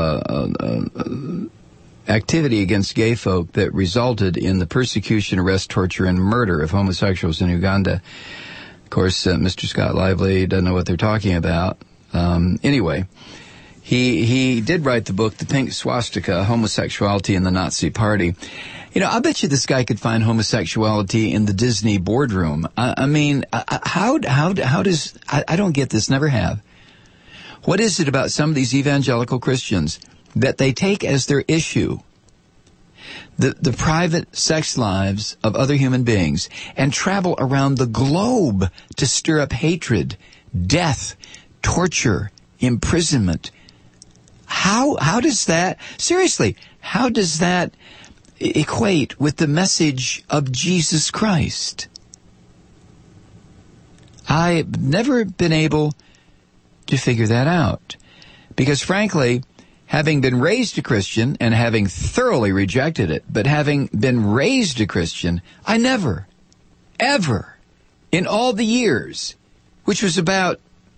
activity against gay folk that resulted in the persecution, arrest, torture, and murder of homosexuals in Uganda. Of course, Mr. Scott Lively doesn't know what they're talking about. Anyway, he did write the book, The Pink Swastika, Homosexuality in the Nazi Party. You know, I bet you this guy could find homosexuality in the Disney boardroom. I mean, how does, I don't get this, never have. What is it about some of these evangelical Christians that they take as their issue the private sex lives of other human beings and travel around the globe to stir up hatred, death, torture, imprisonment? How does that, seriously, how does that equate with the message of Jesus Christ? I've never been able to figure that out. Because frankly, having been raised a Christian and having thoroughly rejected it, but having been raised a Christian, I never, ever, in all the years, which was about,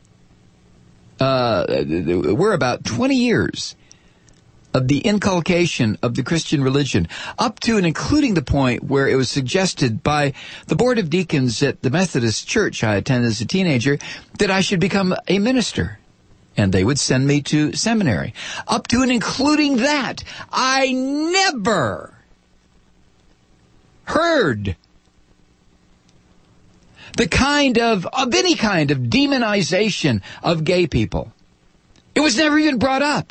we're about 20 years of the inculcation of the Christian religion, up to and including the point where it was suggested by the Board of Deacons at the Methodist Church I attended as a teenager that I should become a minister. And they would send me to seminary. Up to and including that, I never heard the kind of any kind of demonization of gay people. It was never even brought up.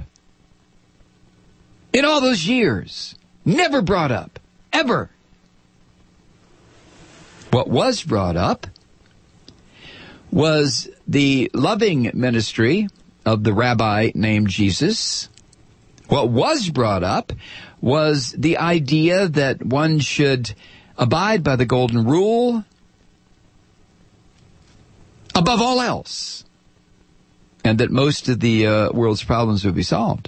In all those years. Never brought up. Ever. What was brought up was the loving ministry of the rabbi named Jesus. What was brought up was the idea that one should abide by the golden rule above all else, and that most of the world's problems would be solved.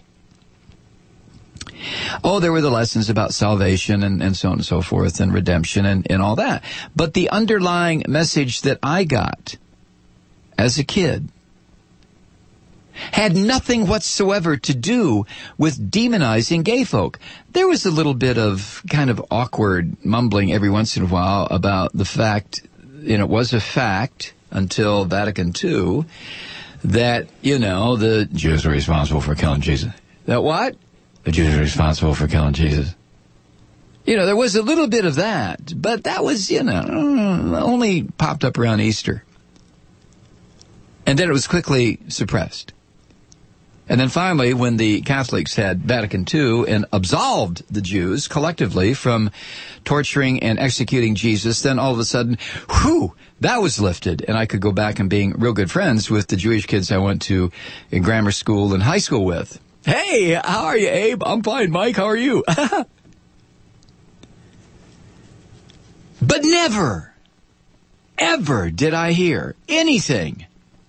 Oh, there were the lessons about salvation and so on and so forth, and redemption and all that. But the underlying message that I got as a kid had nothing whatsoever to do with demonizing gay folk. There was a little bit of kind of awkward mumbling every once in a while about the fact, and it was a fact until Vatican II, that, the Jews are responsible for killing Jesus. That what? The Jews are responsible for killing Jesus. There was a little bit of that, but that was, only popped up around Easter. And then it was quickly suppressed. And then finally, when the Catholics had Vatican II and absolved the Jews collectively from torturing and executing Jesus, then all of a sudden, that was lifted. And I could go back and being real good friends with the Jewish kids I went to in grammar school and high school with. Hey, how are you, Abe? I'm fine, Mike. How are you? But never, ever did I hear anything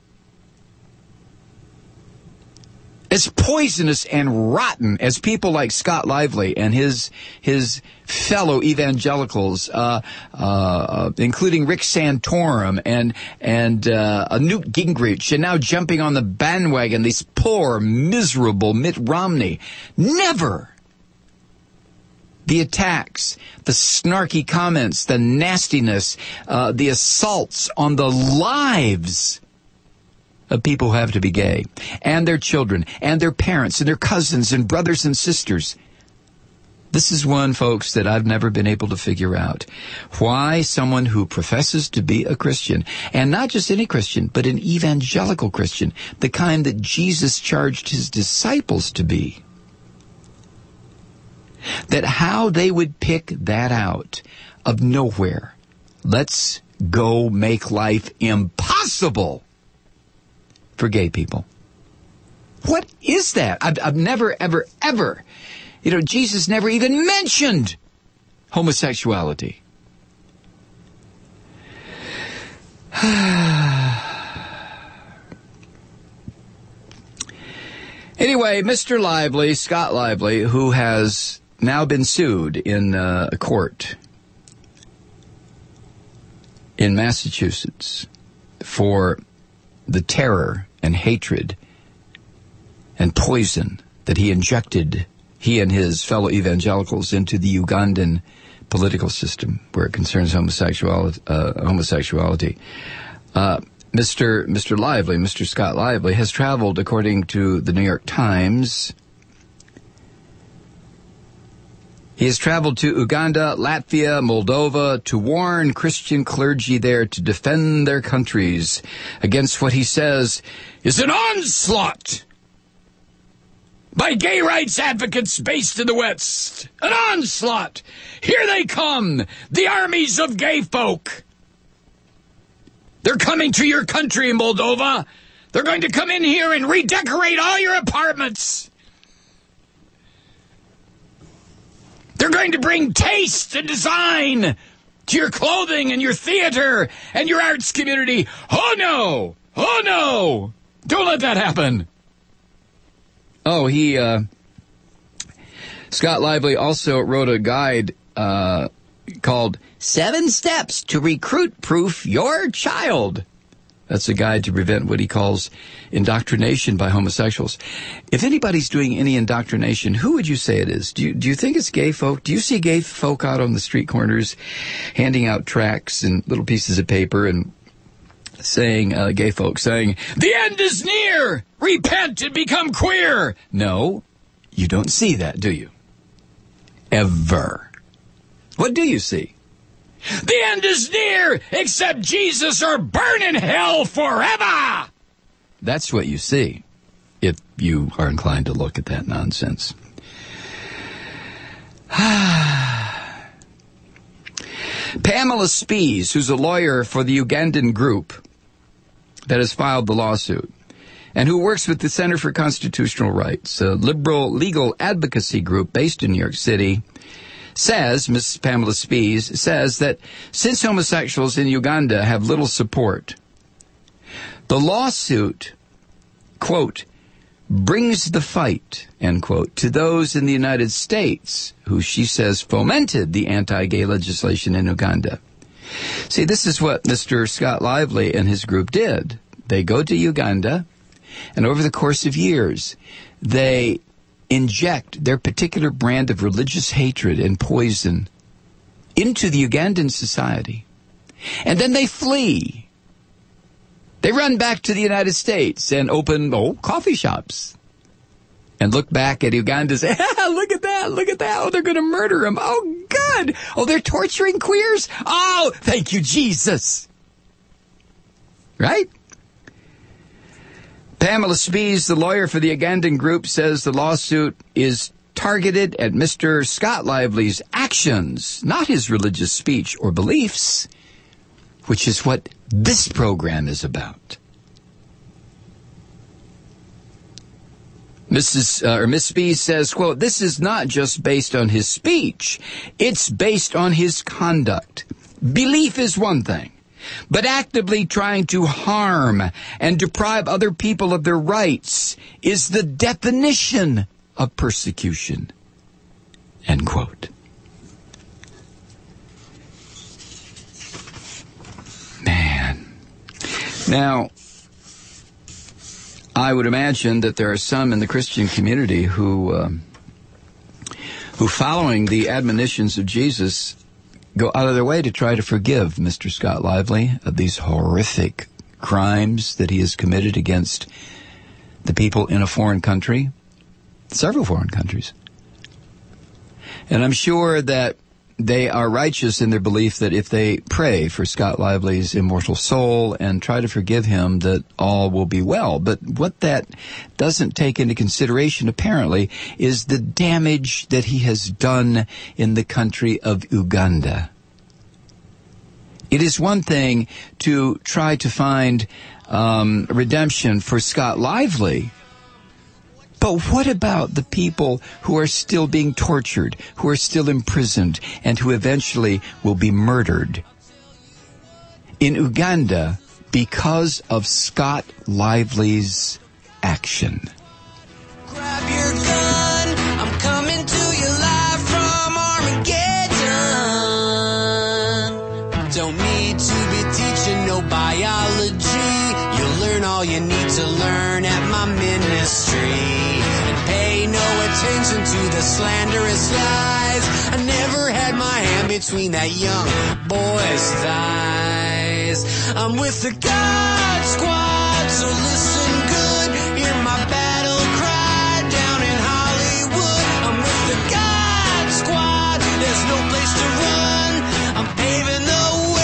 as poisonous and rotten as people like Scott Lively and his fellow evangelicals, including Rick Santorum and Newt Gingrich, and now jumping on the bandwagon, these poor, miserable Mitt Romney. Never. The attacks, the snarky comments, the nastiness, the assaults on the lives of people who have to be gay, and their children, and their parents, and their cousins, and brothers and sisters. This is one, folks, that I've never been able to figure out. Why someone who professes to be a Christian, and not just any Christian, but an evangelical Christian, the kind that Jesus charged his disciples to be, that how they would pick that out of nowhere. Let's go make life impossible for gay people. What is that? I've never, ever, ever, Jesus never even mentioned homosexuality. Anyway, Mr. Lively, Scott Lively, who has now been sued in a court in Massachusetts for the terror and hatred and poison that he injected, he and his fellow evangelicals, into the Ugandan political system where it concerns homosexuality. Mr. Lively, Mr. Scott Lively, has traveled, according to the New York Times, he has traveled to Uganda, Latvia, Moldova to warn Christian clergy there to defend their countries against what he says is an onslaught by gay rights advocates based in the West. An onslaught! Here they come, the armies of gay folk. They're coming to your country, Moldova. They're going to come in here and redecorate all your apartments. They're going to bring taste and design to your clothing and your theater and your arts community. Oh, no! Oh, no! Don't let that happen. Oh, Scott Lively also wrote a guide called 7 Steps to Recruit-Proof Your Child. That's a guide to prevent what he calls indoctrination by homosexuals. If anybody's doing any indoctrination, who would you say it is? Do you think it's gay folk? Do you see gay folk out on the street corners handing out tracts and little pieces of paper and saying, gay folk saying, the end is near! Repent and become queer! No, you don't see that, do you? Ever. What do you see? The end is near. Accept Jesus or burn in hell forever. That's what you see if you are inclined to look at that nonsense. Pamela Spies, who's a lawyer for the Ugandan group that has filed the lawsuit, and who works with the Center for Constitutional Rights, a liberal legal advocacy group based in New York City, says, Mrs. Pamela Spies says that since homosexuals in Uganda have little support, the lawsuit, quote, brings the fight, end quote, to those in the United States who, she says, fomented the anti-gay legislation in Uganda. See, this is what Mr. Scott Lively and his group did. They go to Uganda, and over the course of years, they inject their particular brand of religious hatred and poison into the Ugandan society. And then they flee. They run back to the United States and open, coffee shops. And look back at Uganda and say, look at that. Oh, they're going to murder them. Oh, good. Oh, they're torturing queers. Oh, thank you, Jesus. Right? Pamela Spies, the lawyer for the Ugandan group, says the lawsuit is targeted at Mr. Scott Lively's actions, not his religious speech or beliefs, which is what this program is about. Miss Spies says, quote, this is not just based on his speech. It's based on his conduct. Belief is one thing, but actively trying to harm and deprive other people of their rights is the definition of persecution, end quote. Man. Now, I would imagine that there are some in the Christian community who following the admonitions of Jesus, go out of their way to try to forgive Mr. Scott Lively of these horrific crimes that he has committed against the people in a foreign country, several foreign countries. And I'm sure that they are righteous in their belief that if they pray for Scott Lively's immortal soul and try to forgive him, that all will be well. But what that doesn't take into consideration, apparently, is the damage that he has done in the country of Uganda. It is one thing to try to find redemption for Scott Lively, but what about the people who are still being tortured, who are still imprisoned, and who eventually will be murdered in Uganda because of Scott Lively's action? Grab your gun, I'm coming to you live from Armageddon. Don't need to be teaching no biology. You'll learn all you need to learn at my ministry. Pay no attention to the slanderous lies. I never had my hand between that young boy's thighs. I'm with the God Squad, so listen good. Hear my battle cry down in Hollywood. I'm with the God Squad, there's no place to run. I'm paving the way.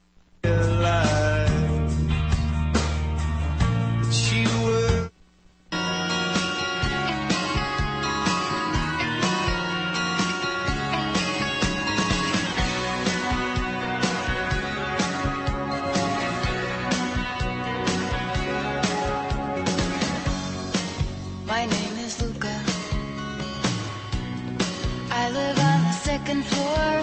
My name is Luca. I live on the second floor.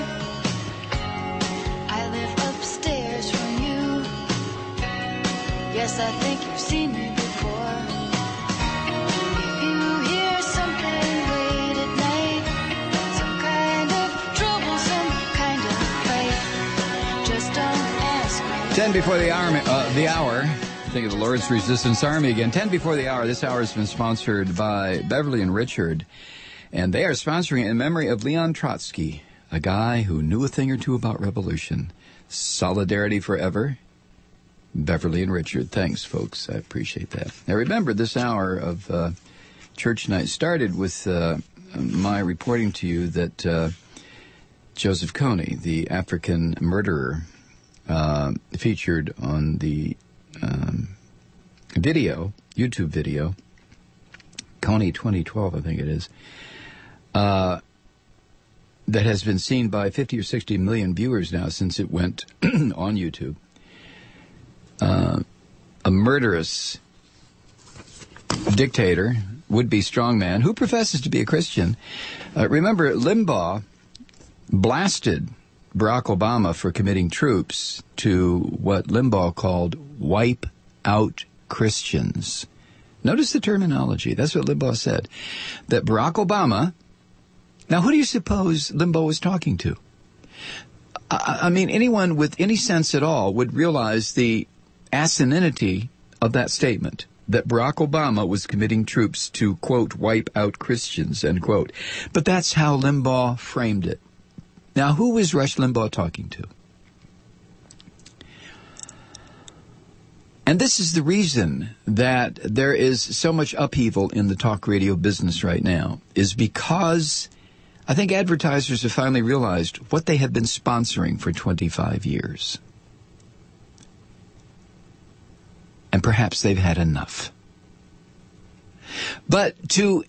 I live upstairs from you. Yes, I think you've seen me before. If you hear something late at night, some kind of trouble, some kind of fight, just don't ask me. 10 before the hour. Think of the Lord's Resistance Army again. 10 before the hour. This hour has been sponsored by Beverly and Richard. And they are sponsoring it in memory of Leon Trotsky, a guy who knew a thing or two about revolution. Solidarity forever. Beverly and Richard. Thanks, folks. I appreciate that. Now, remember, this hour of Church Night started with my reporting to you that Joseph Kony, the African murderer, featured on the video, YouTube video, Kony 2012, I think it is, that has been seen by 50 or 60 million viewers now since it went on YouTube. A murderous dictator, would-be strongman, who professes to be a Christian. Remember, Limbaugh blasted Barack Obama for committing troops to what Limbaugh called wipe out Christians. Notice the terminology. That's what Limbaugh said. That Barack Obama... Now, who do you suppose Limbaugh was talking to? I mean, anyone with any sense at all would realize the asininity of that statement, that Barack Obama was committing troops to, quote, wipe out Christians, end quote. But that's how Limbaugh framed it. Now, who was Rush Limbaugh talking to? And this is the reason that there is so much upheaval in the talk radio business right now, is because I think advertisers have finally realized what they have been sponsoring for 25 years. And perhaps they've had enough. But to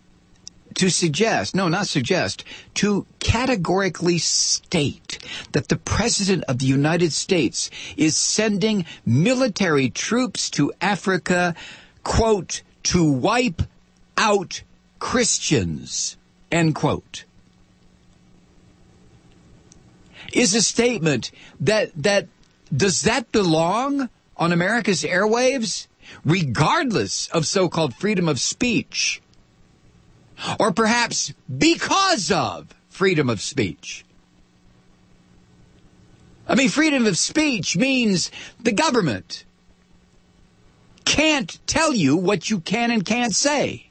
categorically state that the President of the United States is sending military troops to Africa, quote, to wipe out Christians, end quote, is a statement that does that belong on America's airwaves, regardless of so-called freedom of speech, or perhaps because of freedom of speech? I mean, freedom of speech means the government can't tell you what you can and can't say.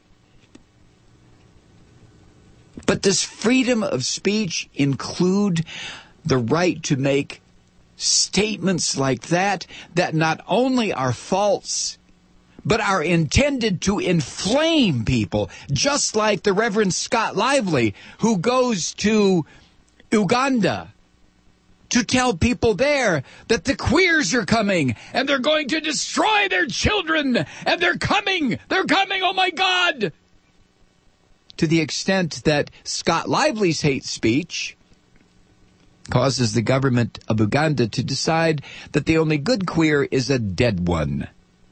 But does freedom of speech include the right to make statements like that not only are false, but are intended to inflame people, just like the Reverend Scott Lively, who goes to Uganda to tell people there that the queers are coming, and they're going to destroy their children, and they're coming, oh my God! To the extent that Scott Lively's hate speech causes the government of Uganda to decide that the only good queer is a dead one.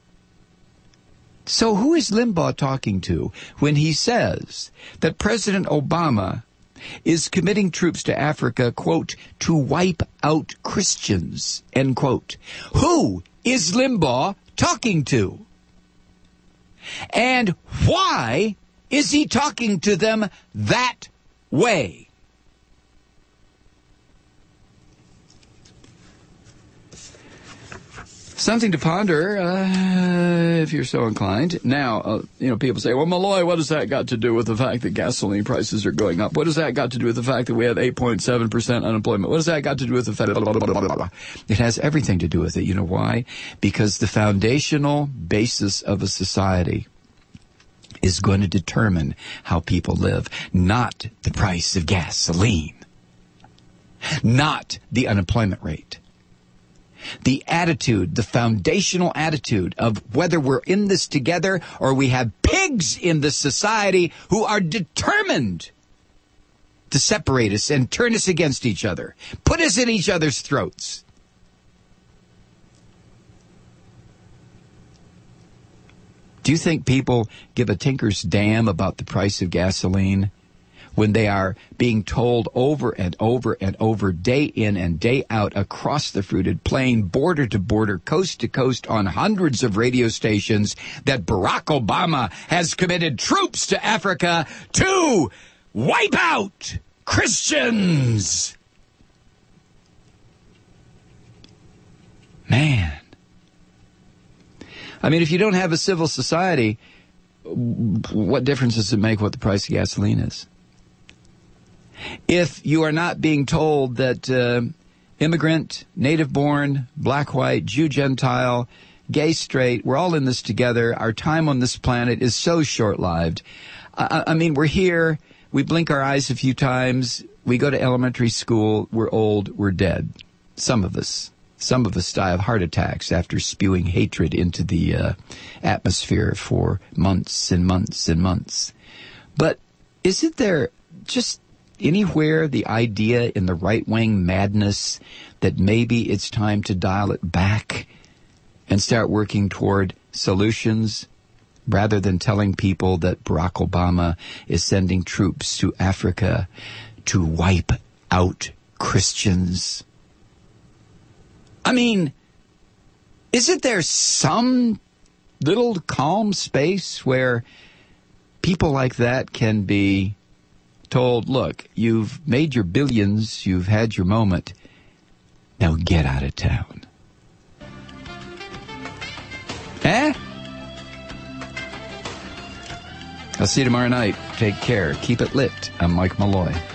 So who is Limbaugh talking to when he says that President Obama is committing troops to Africa, quote, to wipe out Christians, end quote? Who is Limbaugh talking to? And why is he talking to them that way? Something to ponder, if you're so inclined. Now, people say, well, Malloy, what has that got to do with the fact that gasoline prices are going up? What has that got to do with the fact that we have 8.7% unemployment? What has that got to do with the fact that... It has everything to do with it. You know why? Because the foundational basis of a society is going to determine how people live, not the price of gasoline, not the unemployment rate. The attitude, the foundational attitude of whether we're in this together or we have pigs in this society who are determined to separate us and turn us against each other, put us in each other's throats. Do you think people give a tinker's damn about the price of gasoline when they are being told over and over and over, day in and day out, across the fruited plain, border to border, coast to coast, on hundreds of radio stations, that Barack Obama has committed troops to Africa to wipe out Christians? Man. I mean, if you don't have a civil society, what difference does it make what the price of gasoline is? If you are not being told that immigrant, native-born, black, white, Jew, Gentile, gay, straight, we're all in this together. Our time on this planet is so short-lived. I mean, we're here we blink our eyes a few times, we go to elementary school, we're old, we're dead. Some of us. Some of us die of heart attacks after spewing hatred into the atmosphere for months and months and months. But isn't there just anywhere the idea in the right-wing madness that maybe it's time to dial it back and start working toward solutions rather than telling people that Barack Obama is sending troops to Africa to wipe out Christians? I mean, isn't there some little calm space where people like that can be told, look, you've made your billions, you've had your moment, now get out of town? Eh? I'll see you tomorrow night. Take care. Keep it lit. I'm Mike Malloy.